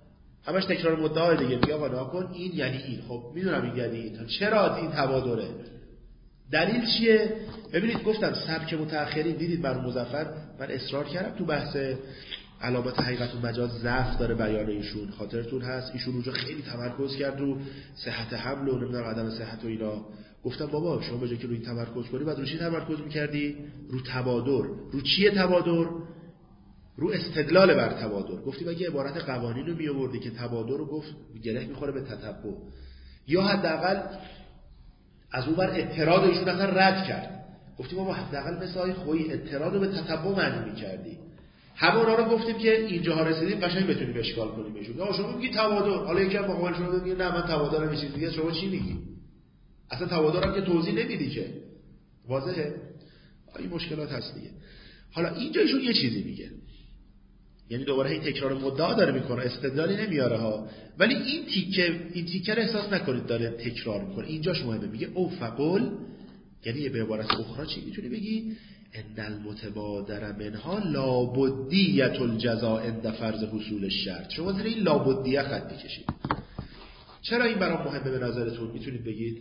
همش تکرار مدعا دیگه. میگه آقا ناکن این یعنی این. خب میدونم این یعنی این. چرا این تبادره؟ دلیل چیه؟ ببینید گفتم سبک متأخرین دیدید مرحوم مظفر من اصرار کردم تو بحث علامات حقیقت و مجاز ضعف داره بیان ایشون، خاطرتون هست ایشون اونجا خیلی تمرکز کرد رو صحت حمل و نمیدونم عدم صحت و اینا. گفتم بابا شما به جای که روی تمرکز کنی بعد رو چی تمرکز می‌کردی؟ رو تبادر. رو چیه تبادر؟ رو استدلال بر تبادر. گفتیم اگه عبارت قوانین رو میآوردی که تبادر رو گفت گره میخوره به تتبع، یا حداقل از اون بر اعتراض ایشون اصلا رد کرد. گفتیم بابا حداقل مثل های خویی اعتراض رو به تتبع معنی می‌کردی. همونا رو گفتیم که اینجاها رسیدیم قشنگ بتونیم اشکال کنیم بهشون. نه شما میگی تبادر، حالا یکی هم مقابل شما میگه نه من تبادر نمیشه دیگه. شما چی میگی؟ اصلا تبادر هم که توضیح نمیدی که. واضحه؟ این مشکلات هست دیگه. حالا اینجا ایشون یه چیزی میگه، یعنی دوباره این تکرار مدعا داره میکنه، استدلالی نمیاره ها، ولی این تیکه این تیکه رو احساس نکنید داره تکرار میکنه. اینجاش مهمه. میگه او فقل، یعنی به عبارت اخرى چی میتونی بگی؟ ان المتبادر منها لابدیت الجزاء عند فرض حصول الشرط. شما زیر این لابدیه خط میکشید. چرا این برام مهمه به نظرتون؟ میتونید بگید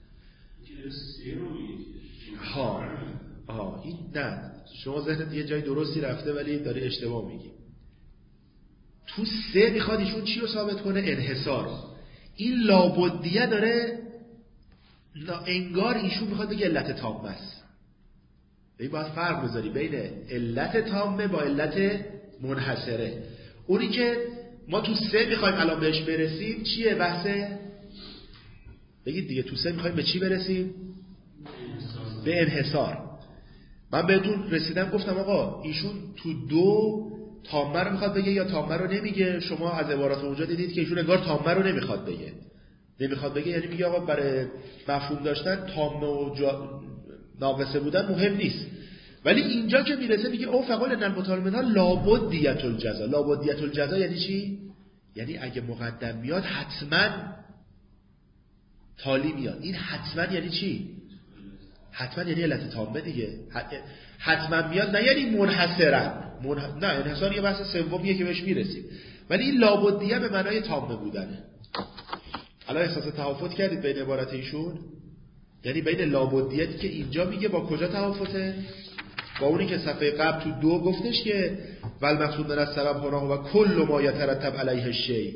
ها ها این نه شما ذهنت یه جای درستی رفته ولی داری اشتباه میگی. تو سه میخواد ایشون چی رو ثابت کنه؟ انحصار. این لابدیه داره انگار ایشون میخواد بگه علت تامه است. این باید فرق بذاری بین علت تامه با علت منحصره. اونی که ما تو سه میخوایم الان بهش برسیم چیه؟ بحثه بگید دیگه. تو سه میخوایم به چی برسیم؟ به انحصار. من بهتون رسیدم گفتم آقا ایشون تو دو تامه رو میخواد بگه یا تامه رو نمیگه. شما از عبارات اونجا دیدید که ایشون انگار تامه رو نمیخواد بگه. نمیخواد بگه یعنی میگه آقا برای مفهوم داشتن تامه و جا... ناقصه بودن مهم نیست. ولی اینجا که میرسه میگه او فقال ان المتبادر منها لابدیت الجزاء. لابدیت الجزاء یعنی چی؟ یعنی اگه مقدم میاد حتما تالی میاد. این حتما یعنی چی؟ حتما یعنی علت تامه دیگه. حتما میاد نه یعنی منحصرا منح... نه انحصار یه بحث سومیه که بهش میرسیم، ولی این لابدیه به معنای تامه بودنه. الان احساس تفاوت کردید بین عبارت ایشون؟ یعنی بین لابدیتی که اینجا میگه با کجا تفاوته؟ با اونی که صفحه قبل تو دو گفتش که ول مقصود من السبب هنا و کل ما یترتب علیه الشیء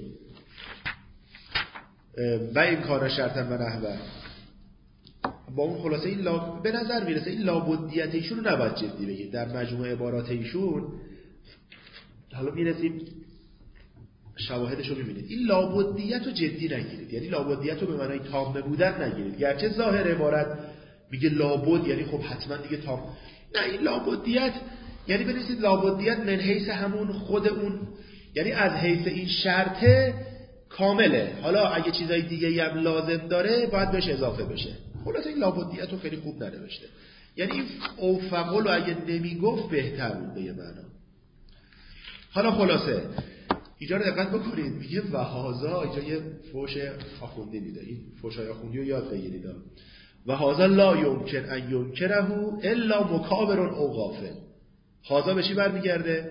و این کار شرطا و نحوه. با اون خلاصه این لا... به نظر میرسه این لابدیت ایشون رو نباید جدی بگید در مجموعه عبارات ایشون. حالا میرسیم شواهدش رو میبینید. این لابدیت رو جدی نگیرید، یعنی لابدیت رو به معنای تامه بودن نگیرید. گرچه ظاهر عبارت میگه لابد یعنی خب حتما دیگه تام، نه این لابدیت یعنی بنویسید لابدیت من حیث همون خود اون، یعنی از حیث این شرطه کامله. حالا اگه چیزای دیگه هم لازم داره باید بهش اضافه بشه. خلاص این لابدیت رو خیلی خوب ننوشته. یعنی این اوفقل رو اگه نمیگفت بهتر بود به یه معنا. حالا خلاصه اینجا رو دقت بکنید. میگه وهذا، اینجا یه فوش آخوندی میده. این فوشای آخوندی رو یاد بگیرید. وهذا لا یمکن ان ینکره الا مکابر او غافل. هذا به چی برمیگرده؟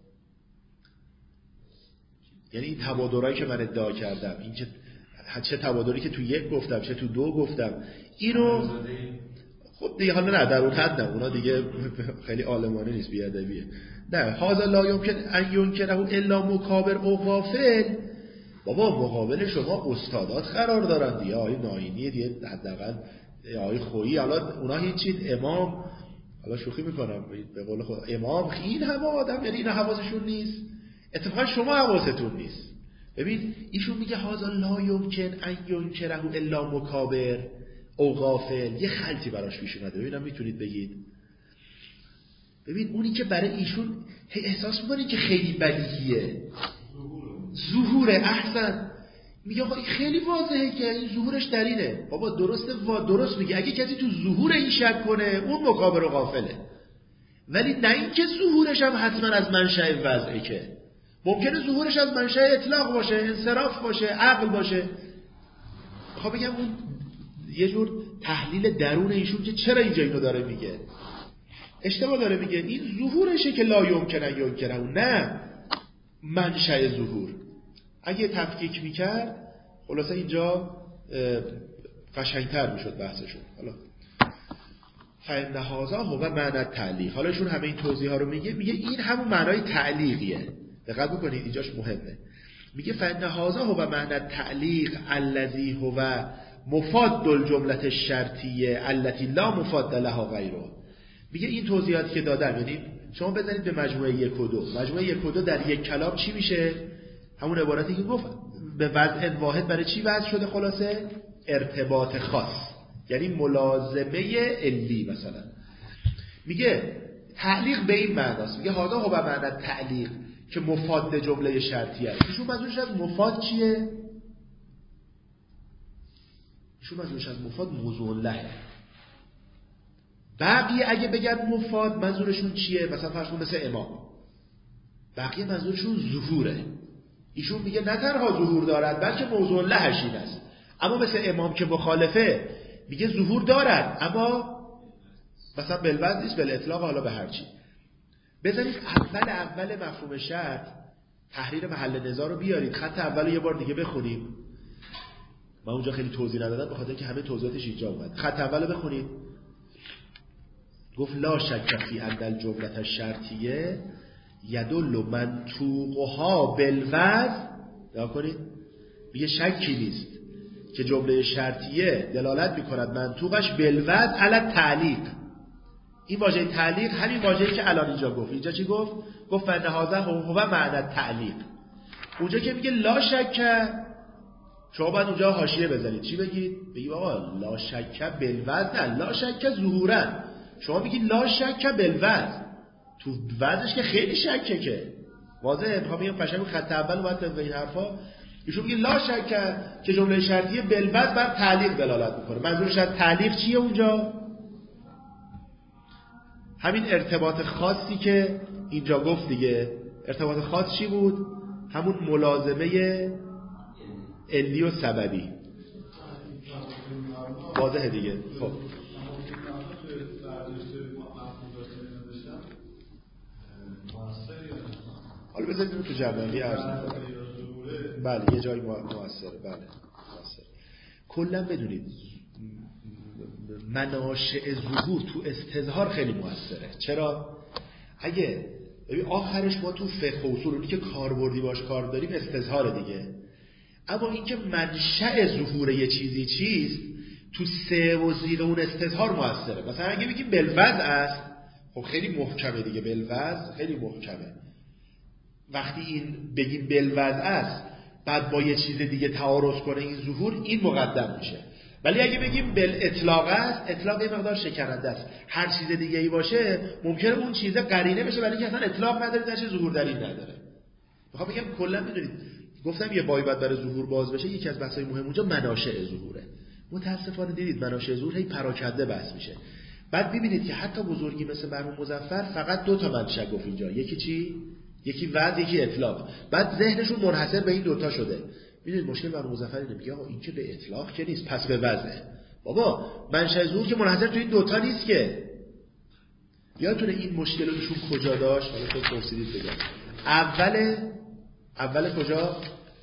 یعنی این تبادرایی که من ادعا کردم، این که چه تبادری که تو یک گفتم چه تو دو گفتم، اینو خب دیگه حالا نه در اون حد نه، اونا دیگه خیلی عالمانه نیست، بیادبیه. نه هذا لا یمکن ان ینکره الا مکابر او غافل. بابا مقابل شما استادات قرار دارن دیگه، آقای ناینی دیگه حداقل آقای خویی، حالا اونا هیچی، امام، حالا شوخی میکنم به قول خود امام، این همه آدم یعنی اینا حواسشون نیست. اتفاقا شما حواستون نیست. ببین ایشون میگه هذا لا یمکن ان ینکره الا مکابر او غافل. یه خلطی براش پیش اومده. ببینم میتونید بگید. ببین اونی که برای ایشون احساس میکنید که خیلی بدیهیه، ظهوره. احسن میگه آقا خیلی واضحه که این ظهورش در اینه. بابا درسته، درست میگه. اگه کسی تو ظهور این شک کنه اون مکابر و غافله، ولی نه این که ظهورش هم حتما از منشأ وضعه. که ممکنه ظهورش از منشأ اطلاق باشه، انصراف باشه، عقل باشه. خب بگم اون یه جور تحلیل درون ایشون که چرا اینجا اینو داره میگه. اشتباه داره میگه. این ظهورشه که لا یمکن ان ینکره، نه منشأ ظهور. اگه تفکیک میکرد خلاصه اینجا قشنگتر میشد بحثشون. حالا فإن هذا هو معنی التعلیق. حالا ایشون همه این توضیح ها رو میگه، میگه این همون معنای تعلیقیه. دقت بکنید اینجاش مهمه. میگه فإن هذا هو معنی التعلیق الذی هو مفاد الجمله الشرطیه التي لا مفاد لها غیره. میگه این توضیحاتی که دادم، یعنی شما بزنید به مجموعه یک و دو. مجموعه یک و دو در یک کلام چی میشه؟ همون عبارتی که گفت به وضع واحد برای چی وضع شده؟ خلاصه ارتباط خاص، یعنی ملازمه علی مثلا. میگه تعلیق به این معناست. میگه هذا هو معنی تعلیق که مفاد جمله شرطی است. ایشون منظورش از مفاد چیه؟ ایشون منظورش از مفاد موضوع له. بقیه اگه بگن مفاد منظورشون چیه؟ مثلا فرض کن مثل امام، بقیه منظورشون ظهوره. ایشون میگه نه تنها ظهور دارد بلکه موضوع لهش این است. اما مثل امام که مخالفه میگه ظهور دارد اما مثلا بالوضع نیست، بالاطلاق، حالا به هر چی. بذارید اول اول مفهوم شرط تحریر محل نزاع رو بیارید، خط اول رو یه بار دیگه بخونیم. من اونجا خیلی توضیح ندادم به خاطر اینکه همه توضیحاتش اینجا اومد. خط اول رو بخونید. گفت لا شک فی ان الجمله الشرطیه یدل منطوقها بالوضع. نگاه کنید، میگه شکی نیست که جمله شرطیه دلالت میکند منطوقش بالوضع علی تعلیق. این واژه تعلیق همین واژه‌ای که الان اینجا گفت. اینجا چی گفت؟ گفت فإن هذا هو معنی تعلیق. اونجا که میگه لا شک، شما باید اونجا حاشیه بزنید. چی بگید؟ بگید آقا لا شک بالوضع، نه لا شک ظهورا. شما میگید لا شک بالوضع، تو وضعش که خیلی شکه که واضحه. میخوام بگم قشنگ خط اول اومد به این حرفا. ایشون میگه لا شک که جمله شرطیه بالوضع بر تعلیق دلالت میکنه. منظورش از تعلیق چیه اونجا؟ همین ارتباط خاصی که اینجا گفت دیگه. ارتباط خاص چی بود؟ همون ملازمه علی و سببی. واضحه دیگه. خب حالا بذارید تو جنبندی عرض می‌کنم. بله یه جایی موثره. بله موثر. کلا بدونید مناشئ ظهور تو استظهار خیلی موثره. چرا؟ اگه ببین آخرش ما تو فقه و اصول که کاربردی باش کار داریم استظهار دیگه. اما اینکه منشأ ظهور یه چیزی چیست تو سه و زیر اون استظهار موثره. مثلا اگه بگیم بالوضع است، خب خیلی محکمه دیگه. بالوضع خیلی محکمه. وقتی این بگیم بالوضع است بعد با یه چیز دیگه تعارض کنه این ظهور، این مقدم میشه. ولی اگه بگیم بالاطلاق است، اطلاق یه مقدار شکننده است. هر چیز دیگه ای باشه ممکنه اون چیز قرینه بشه ولی که اصلا اطلاق نداره، نشه ظهور دلیل نداره. میخوام بگم کلا میدونید گفتم یه بایی باید برای ظهور باز بشه. یکی از بحث‌های مهم اونجا مناشئ ظهوره. متاسفانه دیدید مناشئ ظهور هی پراکنده بحث میشه. بعد ببینید که حتی بزرگی مثل مرحوم مظفر فقط دو تا منشأ گفت اینجا. یکی چی؟ یکی وضع، یکی اطلاق. بعد ذهنشون منحصر به این دوتا شده. میدونید مشکل مرحوم مظفر اینه، میگه آقا این که به اطلاق که نیست پس به وضعه. بابا منشأ ظهور که منحصر تو این دوتا نیست که. یادتونه این مشکل رو ایشون کجا داشت؟ حالا خود پرسیدید بگم. اول اول کجا؟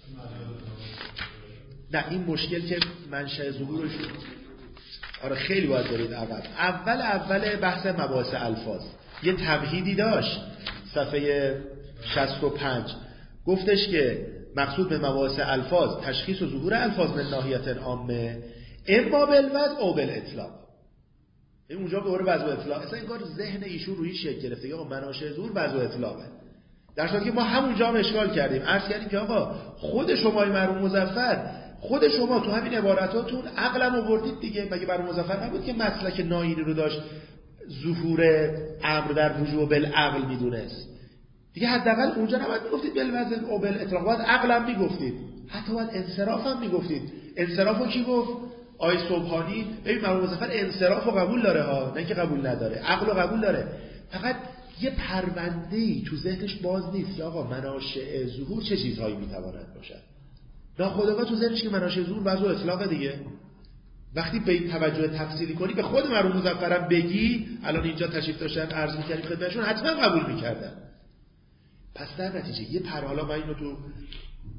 نه این مشکل که منشأ ظهورش آره خیلی باید دارید اول. اول اول بحث مباحث الفاظ یه تمهیدی داشت. صفحه شصت و پنج گفتش که مقصود به مباحث الفاظ تشخیص و ظهور الفاظ من ناحیت عامه اما بالوضع او بالاطلاق. این اونجا به وضع و اطلاق اصلا این کار ذهن ایشون روی شکل گرفته یا مناشئ ظهور وضع و اطلاقه. در صورتی که ما همونجا هم اشکال کردیم. عرض کردیم که آقا خود شما مرحوم مظفر، خود شما تو همین عباراتاتون عقلم آوردید دیگه. مگه مرحوم مظفر نبود که مسلک ناینی رو داشت ظهور امر در وجوب بالعقل میدونست دیگه؟ حداقل اونجا نباید میگفتید بالوضع او بالاطلاق، باید عقلم میگفتید، حتی باید انصراف هم میگفتید. انصرافو کی گفت؟ آی سبحانی. ببین مرحوم مظفر انصرافو قبول داره ها، نه که قبول نداره، عقلو قبول داره. فقط یه پرونده‌ای تو ذهنش باز نیست که آقا مناشئ ظهور چه چیزهایی میتواند باشد. ناخودآگاه تو ذهنش که مناشئ ظهور وضع و اطلاق دیگه. وقتی به این توجه تفصیلی کنی به خود مرحوم مظفرم بگی، الان اینجا تشریف داشتن عرض می‌کردیم خدمتشون، حتما قبول می‌کردن. پس در نتیجه یه پر، حالا من اینو تو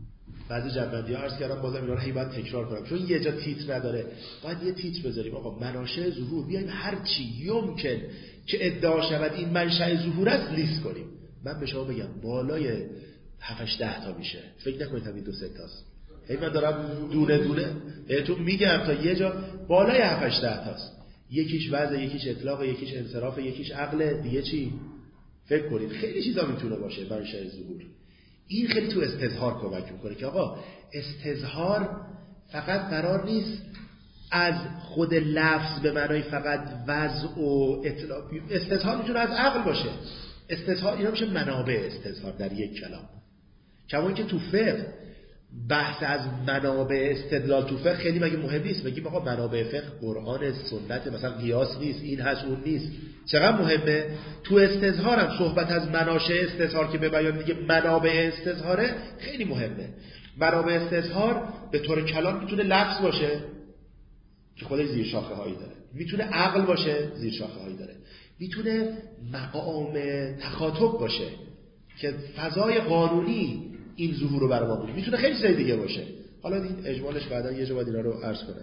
بعضی جنبندی ها عرض کردم، بازم اینا رو هی باید تکرار کنم چون یه جا تیتر نداره، باید یه تیتر بذاریم آقا مناشأ ظهور، بیایم هر چی یمکن که ادعا شود این منشأ ظهور است لیست کنیم. من به شما بگم بالای هفت ده تا میشه، فکر نکنید همین دو سه تاست. هی من دارم دونه دونه بهتون میگم تا یه جا بالای هفت ده تاست. یکیش وضع، یکیش اطلاق، یکیش انصراف، یکیش عقل، دیگه چی؟ فکر کنید خیلی چیزا میتونه باشه منشأ ظهور. این خیلی تو استظهار کمک میکنه که آقا استظهار فقط قرار نیست از خود لفظ به معنای فقط وضع و اطلاع، استظهار میتونه از عقل باشه. استظهار اینا میشه منابع استظهار در یک کلام. کما که تو فقه بحث از منابع استدلال تو فقه خیلی مگه مهم نیست؟ بگیم آقا منابع فقه قرآن، سنت، مثلا قیاس نیست، این هست اون نیست، چقدر مهمه؟ تو استظهار هم صحبت از مناشأ استظهار که به بیان دیگه منابع استظهاره خیلی مهمه. منابع استظهار به طور کلام میتونه لفظ باشه که خودش زیر شاخه هایی داره، میتونه عقل باشه زیر شاخه هایی داره، میتونه مقام تخاطب باشه که فضای قانونی این ظهور رو برای ما بود، میتونه خیلی چیز دیگه باشه. حالا این اجمالش بعدا یه جا باید اینا رو عرض کنم.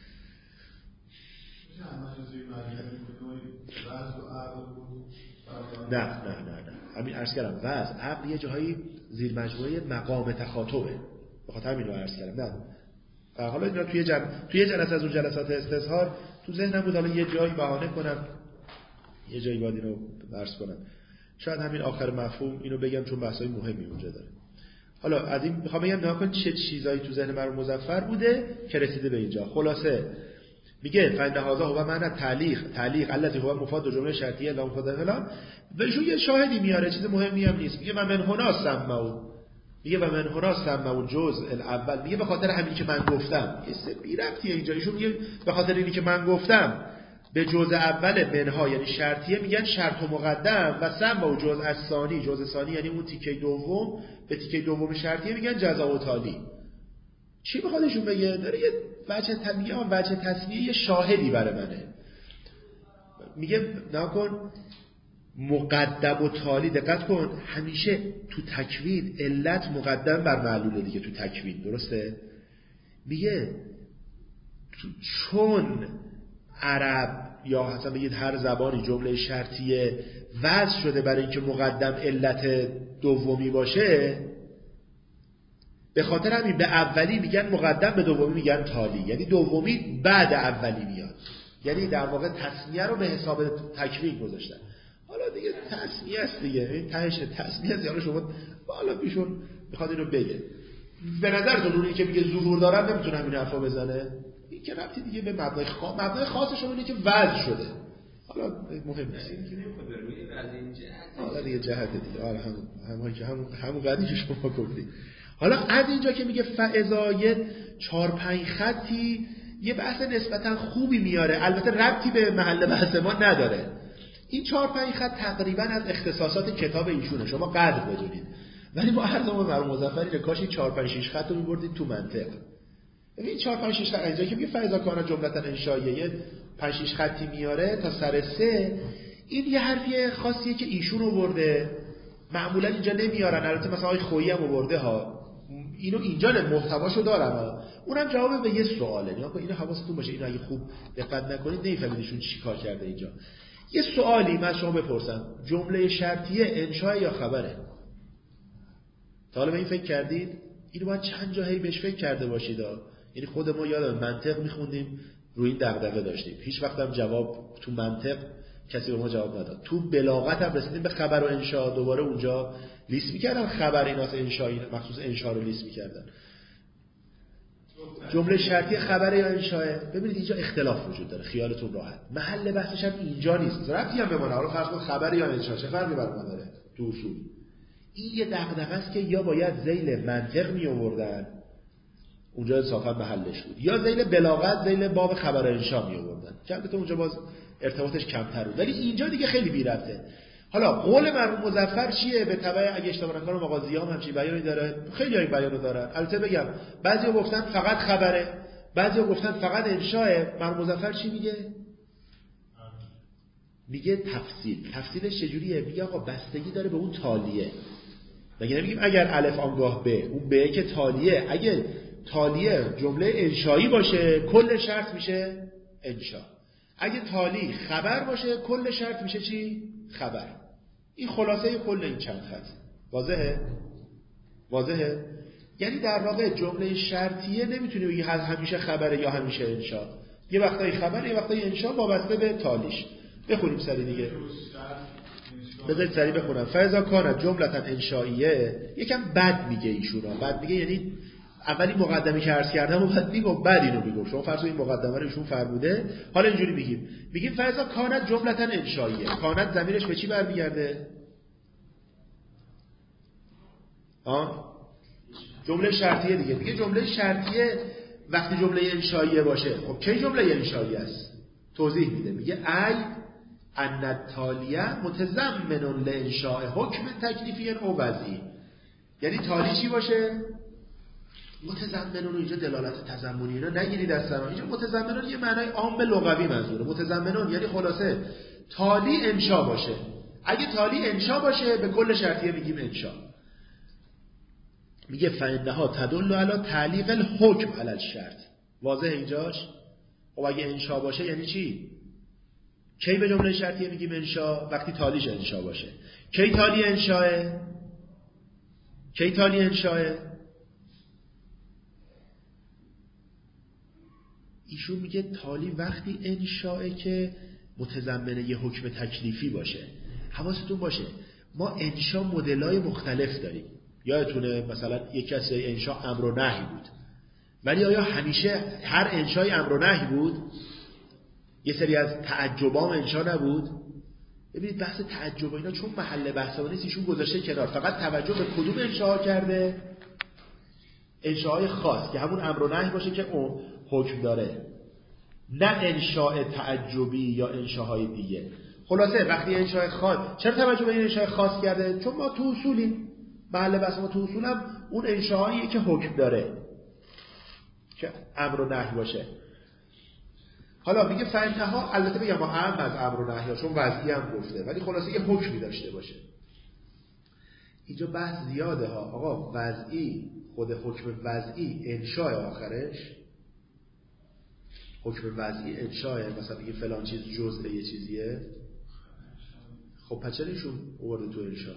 نه نه نه نه همین عرض کردم وضع عقل یه جاهایی زیر مجموعه مقام تخاطبه، بخاطر همین رو عرض کردم. نه حالا اینا توی جل... توی جلسه از اون جلسات استظهار تو ذهنم بود، حالا یه جایی بهانه کنم، یه جایی باید اینو عرض کنم، شاید همین آخر مفهوم اینو بگم چون بحثای مهمی اونجا داره. حالا از این میخوام بگم نگاه کن چه چیزایی تو ذهن مرحوم مظفر بوده که رسیده به اینجا. خلاصه میگه فإن هذا هو معنی تعلیق، تعلیق الذی هو مفاد جمله شرطیه لا مفاد فلان. بهشون یه شاهدی میاره، چیز مهمی هم نیست. میگه و من هنا سمعوا، میگه و من هنا سمعوا الجزء الاول، میگه به خاطر همین که من گفتم، یه سه بی ربطیه اینجا. ایشون میگه به خاطر اینی که من گفتم به جزء اول منها یعنی شرطیه میگن شرط و مقدم، و سمعوا جزء الثانی، جزء ثانی یعنی اون تیکه دوم، به تیکه دوم شرطیه میگن جزا و تالی. چی میخوادشون بگه؟ داره یه وجه تمیه و وجه تصمیه یه شاهدی برای منه. میگه نکن مقدم و تالی، دقت کن همیشه تو تکوین علت مقدم بر معلوله دیگه تو تکوین، درسته؟ میگه چون عرب یا حسن بگید هر زبانی جمله شرطیه وضع شده برای اینکه مقدم علت دومی باشه، به خاطر همین به اولی میگن مقدم، به دومی میگن تالی، یعنی دومی بعد اولی میاد، یعنی در واقع تسمیه رو به حساب تکوین گذاشتن. حالا دیگه تسمیه است دیگه، این تهش تسمیه است. یعنی شما بالا پیشون میخواد اینو بگه. به نظرتون اونی که میگه ظهور دارن نمیتونه همین حرفا بزنه؟ این که ربطی دیگه به مبنای خاص، مبنای خاصش اونه که وضع شده. حالا مهم نیست این که نمیخواد روی از این جهت، حالا دیگه جهت دیگه، آره همون همون که همون همون قضیه که شما گفتید. حالا از اینجا که میگه فاذا چهار پنج خطی یه بحث نسبتا خوبی میاره، البته ربطی به محل بحث ما نداره. این چهار پنج خط تقریبا از اختصاصات کتاب ایشونه، شما قدر بدونید. ولی ما هر زمان مرحوم مظفر اینه کاش این چهار پنج شش خط رو می‌بردید تو منطق. ببین چهار پنج شش خط اینجا که میگه فاذا کان جملتا انشائیه پنج شش خطی میاره تا سر سه، این یه حرفی خاصیه که ایشون آورده، معمولا اینجا نمیارن. البته مثلا آقای خویی هم آورده ها، اینو اینجا نه محتواشو دارن ها. اونم جواب به یه سواله. نگاه کن اینو حواستون باشه، اینو اگه خوب دقت نکنید نمی‌فهمید ایشون چیکار کرده اینجا. یه سوالی من شما بپرسم، جمله شرطیه انشاء یا خبره؟ تا حالا به این فکر کردید؟ اینو باید چند جا هی بهش فکر کرده باشید ها. یعنی خود ما یادم منطق میخوندیم روی این دغدغه داشتیم، هیچ وقت هم جواب تو منطق کسی به ما جواب نداد. تو بلاغت هم رسیدیم به خبر و انشاء، دوباره اونجا لیست میکردن خبر ایناست، انشاء مخصوص انشاء رو لیست میکردن. جمله شرطی خبر یا انشاء، ببینید اینجا اختلاف وجود داره، خیالتون راحت. محل بحثش هم اینجا نیست، ربطی هم به ما نداره. فرض کن خبر یا انشاء چه فرقی بر ما داره تو اصول؟ این یه دغدغه است که یا باید ذیل منطق می آوردن، اونجا انصافا محلش بود، یا ذیل بلاغت، ذیل باب خبر انشاء می آوردن که البته اونجا باز ارتباطش کمتر بود. ولی اینجا دیگه خیلی بی ربطه. حالا قول مرحوم مظفر چیه؟ به تبع اگه اشتباه نکنم مغازی هم همچین بیانی داره، خیلی های بیانو دارن. البته بگم بعضیا گفتن فقط خبره، بعضیا گفتن فقط انشاءه. مرحوم مظفر چی میگه؟ میگه تفصیل. تفصیلش چجوریه؟ میگه آقا بستگی داره به اون تالیه. مگه نمیگیم اگر الف آنگاه ب، اون ب که تالیه، اگه تالیه جمله انشایی باشه کل شرط میشه انشا، اگه تالی خبر باشه کل شرط میشه چی؟ خبر. این خلاصه کل این چند خط. واضحه؟ واضحه؟ یعنی در واقع جمله شرطیه نمیتونی بگی همیشه خبره یا همیشه انشا، یه وقتایی خبر یه وقتایی انشا وابسته به تالیش. بخونیم سری دیگه، بذارید سری بخونم. فاذا کانت جملتا انشائیه، یکم بد میگه ایشون ها، بد میگه یعنی اولی مقدمه که عرض کردم و بعد میگم بعد اینو میگم. شما فرض این مقدمه رو ایشون فرموده، حالا اینجوری میگیم میگیم فاذا کانت جملتا انشائیه. کانت ضمیرش به چی برمیگرده؟ آه جمله شرطیه دیگه. میگه جمله شرطیه وقتی جمله انشائیه باشه، خب چه جمله انشائیه است؟ توضیح میده، میگه ای ان التالیه متضمن لانشاء حکم تکلیفی او وضعی. یعنی تالی چی باشه؟ متضمن. رو اینجا دلالت تضمنی اینا نگیرید از سر. اینجا متضمن یه معنای عام به لغوی منظوره. متضمن یعنی خلاصه تالی انشا باشه. اگه تالی انشا باشه به کل شرطیه میگیم انشا. میگه فانها تدل علی تعلیق الحکم علی الشرط. واضح اینجاش؟ خب اگه انشا باشه یعنی چی؟ کی به جمله شرطیه میگیم انشا؟ وقتی تالیش انشا باشه. کی تالی انشاه؟ کی تالی انشاه؟ ایشون میگه تالی وقتی انشاه که متضمن یه حکم تکلیفی باشه. حواستون باشه ما انشا مدل‌های مختلف داریم. یادتونه مثلا یک از انشا امر و نهی بود، ولی آیا همیشه هر انشای امر و نهی بود؟ یه سری از تعجبام انشا نبود؟ ببینید بحث تعجب اینا چون محل بحث نیست ایشون گذاشته کنار، فقط توجه به کدوم انشاها کرده؟ انشاهای خاص که همون امر و نهی باشه که اون حکم داره، نه انشاء تعجبی یا انشاهای دیگه. خلاصه وقتی انشاء خاص، چرا توجه به این انشاء خاص کرده؟ چون ما تو اصولیم، محل بحث ما تو اصول هم اون انشاهایی که حکم داره که امر و نهی باشه. حالا میگه فانها، البته بگم ما هم از امر و نهی چون وضعی هم گفته، ولی خلاصه یه حکمی داشته باشه. اینجا بحث زیاده ها. آقا وضعی، خود حکم وضعی انشاء آخرش، حکم وضعی انشاء، مثلا میگه فلان چیز جزء یه چیزیه، خب پس چرا ایشون آورده تو انشاء؟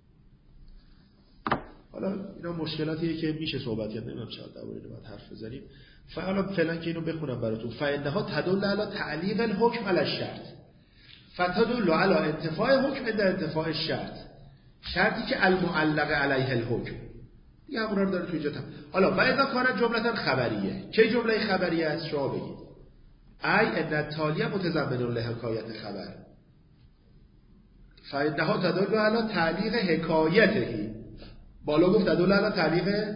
حالا اینا مشکلاتیه که میشه صحبت کرد، نمیدونم چقدر درباره اینو باید حرف بزنیم. فعلا فلان که اینو بخونم براتون. فانها تدل علی تعلیق الحکم علی الشرط فتدل علی انتفاء حکم عند انتفاء الشرط. شرطی که المعلق علیه الحکم دیگه همون رو داره تو اینجا. حالا و اذا کانت جملتا خبریه، چه جمله خبریه است؟ شما بگید ای ان التالیه متضمن لحکایت خبر. فانها تدل علی تعلیق حکایته. بالا گفت تدل علی تعلیق،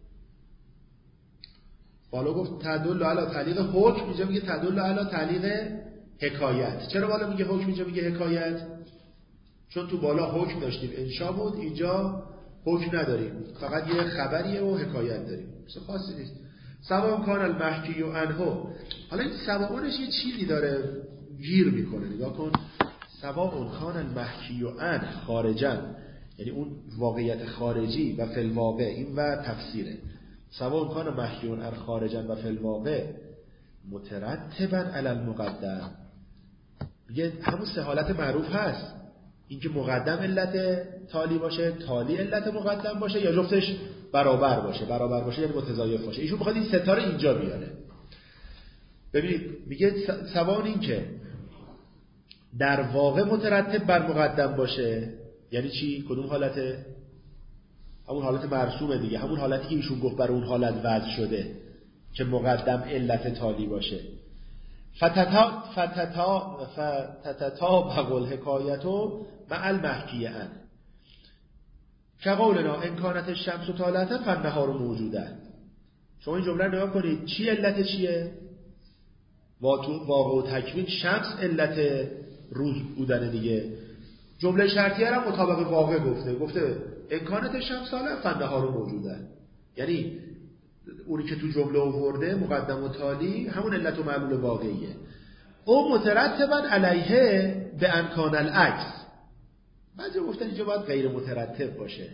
بالا گفت تدل علی تعلیق حکم، اینجا میگه تدل علی تعلیق حکایت. چرا بالا میگه حکم اینجا میگه حکایت؟ چون تو بالا حکم داشتیم انشا بود، اینجا حکم نداریم، فقط یه خبریه و حکایت داریم، چیز خاصی نیست. سواء کان المحکی عنه. حالا این سواءش یه چیزی داره گیر میکنه، نگاه کن. سواء کان المحکی عنه خارجا، یعنی اون واقعیت خارجی و فی الواقع، این و تفسیره. سواء کان محکی عنه خارجا و فی الواقع مترتبا علی المقدم. میگه همون سه حالت معروف هست، اینکه مقدم علت تالی باشه، تالی علت مقدم باشه، یا جفتش برابر باشه. برابر باشه یعنی متضایف باشه. ایشون میخواد این ستاره اینجا بیاره. ببینید میگه سواء این که در واقع مترتب بر مقدم باشه، یعنی چی؟ کدوم حالته؟ همون حالت مرسومه دیگه، همون حالتی که ایشون گفت برای اون حالت وضع شده که مقدم علت تالی باشه. فتتا فتتا فتتا بقول حکایتو مع المحکی ان که قولنا امکانت شمس و طالعتا فالنهار موجوده. شما این جمله رو نگاه کنید، چی علت چیه؟ واقع و تکوین، شمس علت روز بودن دیگه. جمله شرطیه هم مطابق واقع گفته، گفته امکانت شمس طالعتا فالنهار موجوده، یعنی اونی که تو جمله آورده مقدم و تالی همون علت و معلول واقعیه. او مترتبا علیه به امکان العکس. بعضی گفتن اینجا باید غیر مترتب باشه،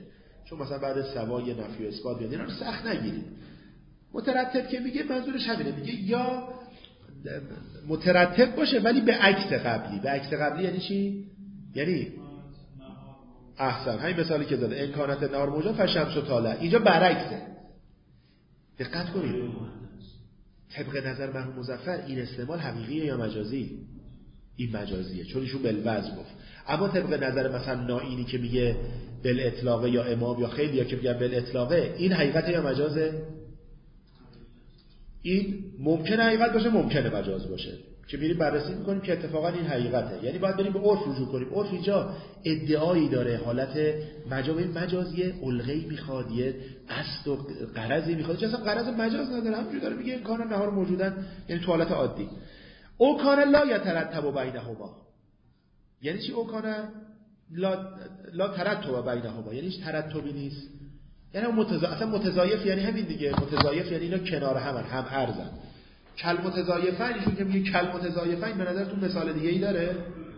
چون مثلا بعد سوای نفی و اثبات میاد، اینا رو سخت نگیرید. مترتب که میگه منظورش همینه، میگه یا مترتب باشه ولی به عکس قبلی. به عکس قبلی یعنی چی؟ یعنی احسن، همین مثالی که زده امکانات نار موجود فشمس و طالع، اینجا برعکسه. دقت کنید طبق نظر مرحوم مظفر این استعمال حقیقیه یا مجازی؟ این مجازیه، چون ایشون بالوزن گفت. اما طبق نظر مثلا نائینی که میگه بالاطلاق یا امام یا خیلی یا که میگن بالاطلاقه، این حقیقته یا مجازه؟ این ممکنه حقیقت باشه، ممکنه مجاز باشه، که میریم بررسی میکنیم که اتفاقا این حقیقته. یعنی باید بریم به عرف رجوع کنیم. عرف اینجا ادعایی داره، حالت مجازی مجازیه، الغی میخواد، یه قصد و غرضی میخواد، چه اصلا غرض مجاز نداره، همونجوری داره میگه امکان نهار موجودن، یعنی تو حالت عادی. او کان لا یترتب بینهما، یعنی چی؟ او کان لا لا ترتب بینهما، یعنی هیچ ترتبی نیست، یعنی متضا... اصلا متضایف یعنی همین دیگه. متضایف یعنی اینا کنار همن، هم ارزن. کل متضایفن، ایشون که میگه کل متضایفن، به نظرتون مثال دیگه ای داره؟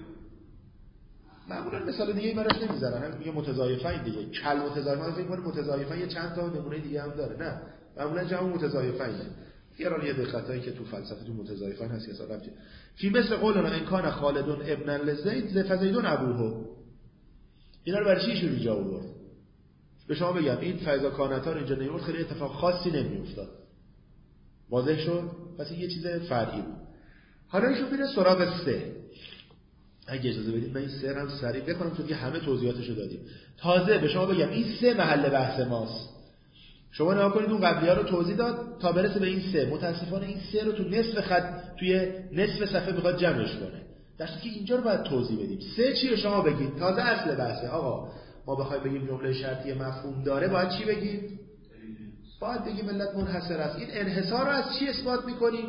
معمولا مثال دیگه ای براش نمیذارن، هم میگه متضایفن دیگه. کل متضایفن فکر کنه متضایفن یه چند تا نمونه دیگه هم داره، نه، معمولا جمع متضایفنه. یه دقیقتایی که تو فلسفه تو متضایفن هست حساب رفت. فی مثل قولنا ان کان خالد ابن لزید لفزید ابوه. اینا رو برای چی شو اینجا آورد؟ به شما بگم این فیضا کانتا رو اینجا نمیورد، خیلی اتفاق خاصی نمیافتاد. واضح شد؟ پس این یه چیز فرعی بود. حالا ایشون میره سراغ سه. اگه اجازه بدید من این سه رو هم سریع بخونم چون که همه توضیحاتشو دادیم. تازه به شما بگم این سه محل بحث ماست. شما نگاه کنید اون قبلی‌ها رو توضیح داد تا برسه به این سه. متاسفانه این سه رو تو نصف خط، توی نصف صفحه میخواد جمعش کنه. در صورتی که اینجا رو باید توضیح بدیم. سه چیه شما بگید. تازه اصل بحثه. آقا ما بخوایم بگیم جمله شرطی مفهوم داره باید چی بگیم؟ باید بگیم علت منحصر است. این انحصار رو از چی اثبات میکنیم؟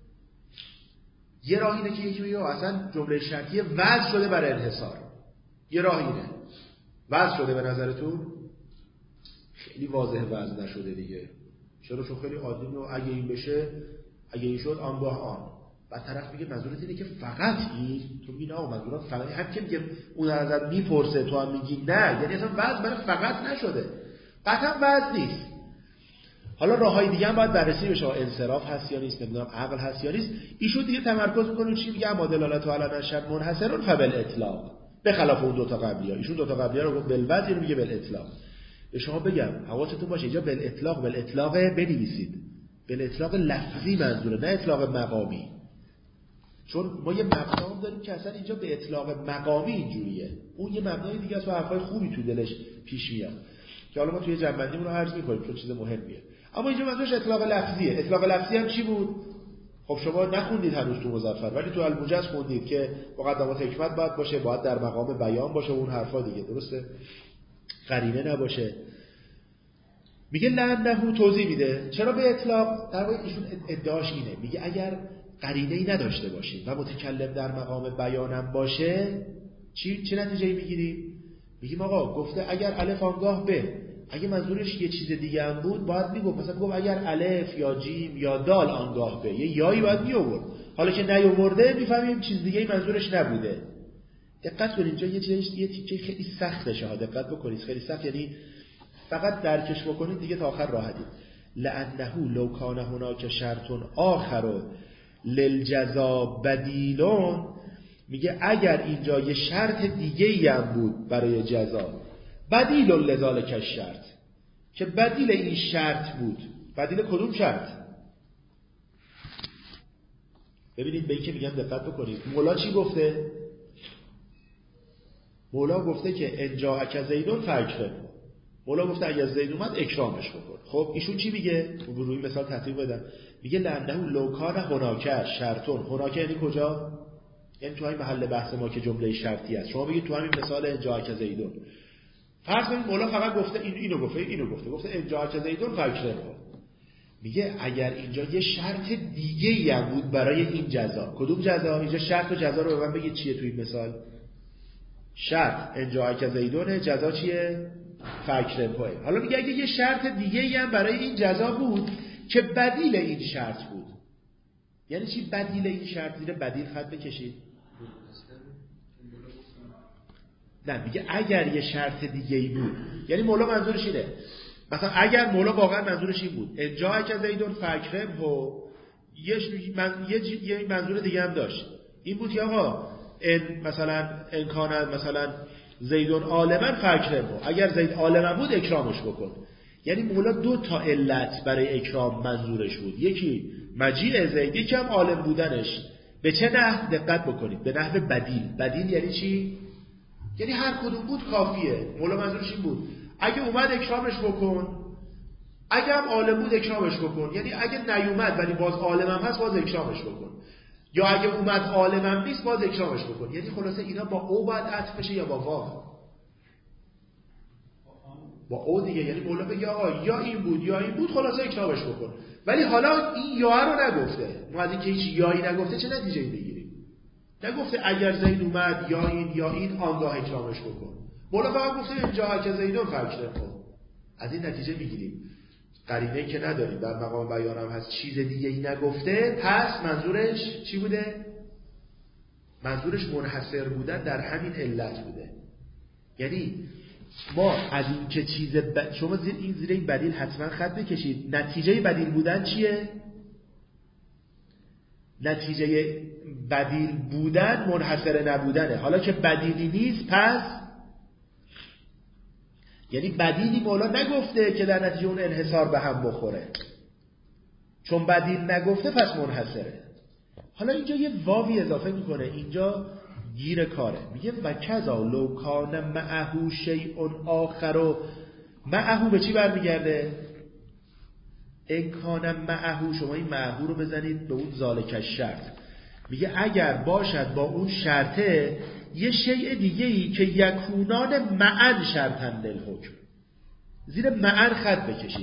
یه راه اینه که یکی بگه اصلا جمله شرطی وضع شده برای انحصار. یه راه اینه. وضع شده به نظرتون؟ خیلی واضح وضع نشده دیگه. چرا؟ چون خیلی عادی و اگه این بشه، اگه این شد آنگاه آن. بعد طرف میگه منظورت اینه که فقط این، تو میگی نه منظورم فقط، هم که میگه اون ازت میپرسه تو هم میگی نه، یعنی اصلا وضع برای فقط نشده. قطعا وضع نیست. حالا راههای دیگه هم باید بررسی بشه، انصراف هست یا نیست، نمیدونم عقل هست یا نیست. ایشون دیگه تمرکز میکنه چی میگه؟ اما دلالت علی نشر منحصر فبل اطلاق، به خلاف اون دو تا قبلی‌ها. ایشون دو تا قبلی‌ها رو گفت بالوضع، رو میگه بالاطلاق. به شما بگم حواستون باشه اینجا بالاطلاق، بالاطلاق بنویسید. بالاطلاق لفظی منظوره، نه اطلاق مقامی. چون ما یه مبنا داریم که اصلا اینجا به اطلاق مقامی اینجوریه، اون یه مبنای دیگه است و حرفای خوبی تو دلش پیش میاد که حالا ما توی جنبندیمون رو عرض می‌کنیم چون چیز مهمیه. اما اینجا منظورش اطلاق لفظیه. اطلاق لفظی هم چی بود؟ خب شما نخوندید هنوز تو مظفر، ولی تو الموجز خوندید که مقدمات حکمت باید باشه، باید در مقام بیان باشه، اون حرفا دیگه، درسته؟ قرینه نباشه. میگه لعنه توضیح میده چرا به اطلاق. در واقع ایشون ادعاش اینه، میگه اگر قرینه‌ای نداشته باشیم و متکلم در مقام بیانم باشه، چی چه نتیجه‌ای میگیریم؟ میگیم آقا گفته اگر الف آنگاه به، اگه منظورش یه چیز دیگه هم بود باید میگفت، مثلا میگفت اگر الف یا جیم یا دال آنگاه به، یه یایی باید میآورد. حالا که نیاورده میفهمیم چیز دیگه ای منظورش نبوده. دقت کنید اینجا یه چیز، یه تیکه خیلی سخته شه، دقت بکنید، خیلی سخت، یعنی فقط درکش بکنید دیگه تا آخر راحتید. لعنه لو کان هناک شرط آخر للجزا بدیلون، میگه اگر اینجا یه شرط دیگه ای هم بود برای جزا، بدیل لذالک الشرط، که بدیل این شرط بود. بدیل کدوم شرط؟ ببینید به این که میگم دقت بکنید. مولا چی گفته؟ مولا گفته که ان جاءک زیدون فاکرم. مولا گفته اگر زید اومد اکرامش بکن. خب ایشون چی میگه؟ رو روی مثال تطبیق بدم. میگه لعنه لو کان هناک شرطون. هناک یعنی کجا؟ یعنی تو همین محل بحث ما که جمله شرطی است. شما بگید تو همین مثال ان جاءک زیدون. فرض کنید مولا فقط گفته این اینو گفته اینو گفته گفته ان جاءک زیدون فاکرم. میگه اگر اینجا یه شرط دیگه ای هم بود برای این جزا. کدوم جزا؟ اینجا شرط و جزا رو به من بگید چیه تو این مثال؟ شرط ان جاءک زیدون، جزا چیه؟ فاکرم. حالا میگه اگه یه شرط دیگه ای هم برای این جزا بود که بدیل این شرط بود. یعنی چی بدیل این شرط؟ زیر بدیل خط بکشید. نه میگه اگر یه شرط دیگه ای بود، یعنی مولا منظورش اینه مثلا اگر مولا واقعا منظورش این بود انجا که زیدون فکرم و یه من یه یه منظور دیگه هم داشت، این بود که آقا ان مثلا امکان مثلا زیدون عالما فکرم و اگر زید عالما بود اکرامش بکن. یعنی مولا دو تا علت برای اکرام منظورش بود، یکی مجیء زید، یکی هم عالم بودنش. به چه نحو؟ دقت بکنید، به نحو بدیل. بدیل یعنی چی؟ یعنی هر کدوم بود کافیه. مولا منظورش این بود اگه اومد اکرامش بکن، اگه هم عالم بود اکرامش بکن، یعنی اگه نیومد ولی باز عالم هم هست باز اکرامش بکن، یا اگه اومد عالم هم نیست باز اکرامش بکن. یعنی خلاصه اینا با او باید عطف بشه یا با واو؟ با او دیگه. یعنی مولا بگه آقا یا این بود یا این بود خلاصه اکرامش بکن، ولی حالا این یا رو نگفته. ما از این که هیچ یایی نگفته چه نتیجه‌ای بگیریم؟ نگفته اگر زید اومد یا این یا این آنگاه اکرامش بکن. مولا فقط گفته اینجا که زیدون فکر کن. از این نتیجه میگیریم قرینه‌ای که نداریم، در مقام بیان هم هست چیز دیگه ای نگفته، پس منظورش چی بوده؟ منظورش منحصر بودن در همین علت بوده. یعنی ما از این که چیز ب... شما زیر این زیر این بدیل حتما خط بکشید. نتیجه بدیل بودن چیه؟ نتیجه بدیل بودن منحصر نبودنه. حالا که بدیلی نیست پس یعنی بدیلی مولا نگفته که در نتیجه اون انحصار به هم بخوره، چون بدیل نگفته پس منحصره. حالا اینجا یه واوی اضافه میکنه، اینجا گیر کاره، میگه و کذا لو کان معه شیء آخر. و معه به چی برمیگرده؟ ان کان معه، شما این معه رو بزنید به اون ذالک شرط، میگه اگر باشد با اون شرطه یه شیء دیگه ای که یکونان معن شرطن للحکم. زیر معن خط بکشید.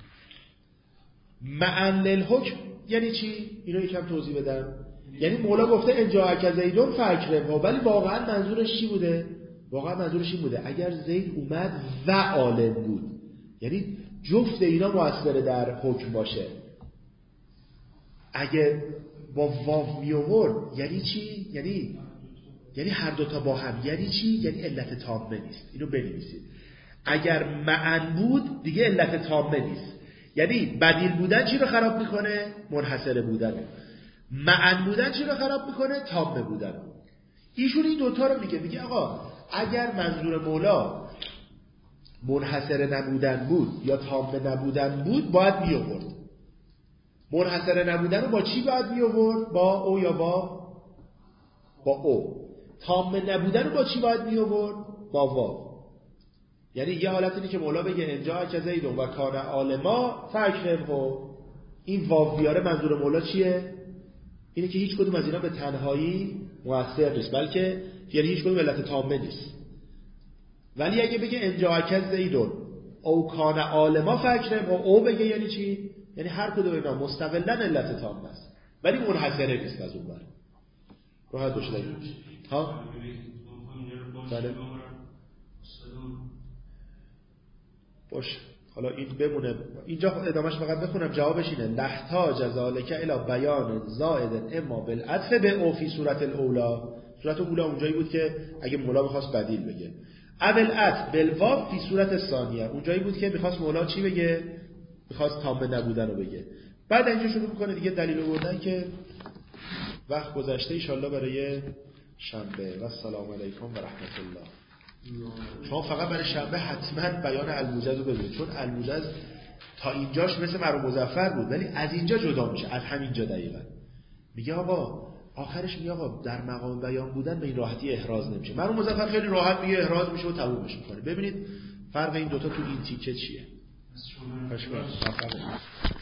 معن للحکم یعنی چی؟ اینو یکم توضیح بدم. یعنی مولا گفته انجا که زیدون فکره، ولی واقعا منظورش چی بوده؟ واقعا منظورش این بوده اگر زید اومد و عالم بود، یعنی جفت اینا مؤثر در حکم باشه. اگه با واو می آورد یعنی چی؟ یعنی یعنی هر دوتا با هم. یعنی چی؟ یعنی علت تامه نیست. اینو بنویسید. اگر معن بود دیگه علت تامه نیست. یعنی بدیل بودن چی رو خراب میکنه؟ منحصر بودن. معن بودن چی رو خراب میکنه؟ تامه بودن. ایشون این دوتا رو میگه، میگه آقا اگر منظور مولا منحصر نبودن بود یا تامه نبودن بود باید می آورد. منحصر نبودن رو با چی باید می آورد؟ با او یا با با او. تامه نبودن رو با چی باید می آورد؟ با واو. یعنی یه حالت اینه که مولا بگه انجا که زیدون و کان عالما فکرمه، این واو بیاره منظور مولا چیه؟ اینه که هیچ کدوم از اینا به تنهایی مؤثر نیست، بلکه یعنی هیچ کدوم علت تامه نیست. ولی اگه بگه انجا که زیدون او کان عالما فکرمه، او بگه یعنی چی؟ یعنی هر کدوم اینا مستقلاً علت تامه است ولی منحصره نیست از اون بر. راحت باشه دیگه. ها؟ بله. باش. حالا این بمونه. اینجا ادامهش فقط بخونم جوابش اینه لحتاج ذالک الی بیان زائد اما بالعطف به او فی صورت الاولا. صورت اولا اونجایی بود که اگه مولا می‌خواست بدیل بگه. اول عطف بالواو فی صورت ثانیه اونجایی بود که می‌خواست مولا چی بگه؟ می‌خواست تامه نبودن رو بگه. بعد اینجا شروع می‌کنه دیگه دلیل آوردن که وقت گذشته ان شاءالله برای شنبه. و السلام علیکم و رحمت الله. شما فقط برای شنبه حتما بیان الموجز رو ببینید، چون الموجز تا اینجاش مثل مرحوم مظفر بود ولی از اینجا جدا میشه، از همینجا دقیقاً میگه آقا آخرش میگه آقا در مقام بیان بودن به این راحتی احراز نمیشه. مرحوم مظفر خیلی راحت میگه احراز میشه و تمومش میکنه. ببینید فرق این دوتا تو این تیکه چیه. خوشبخت.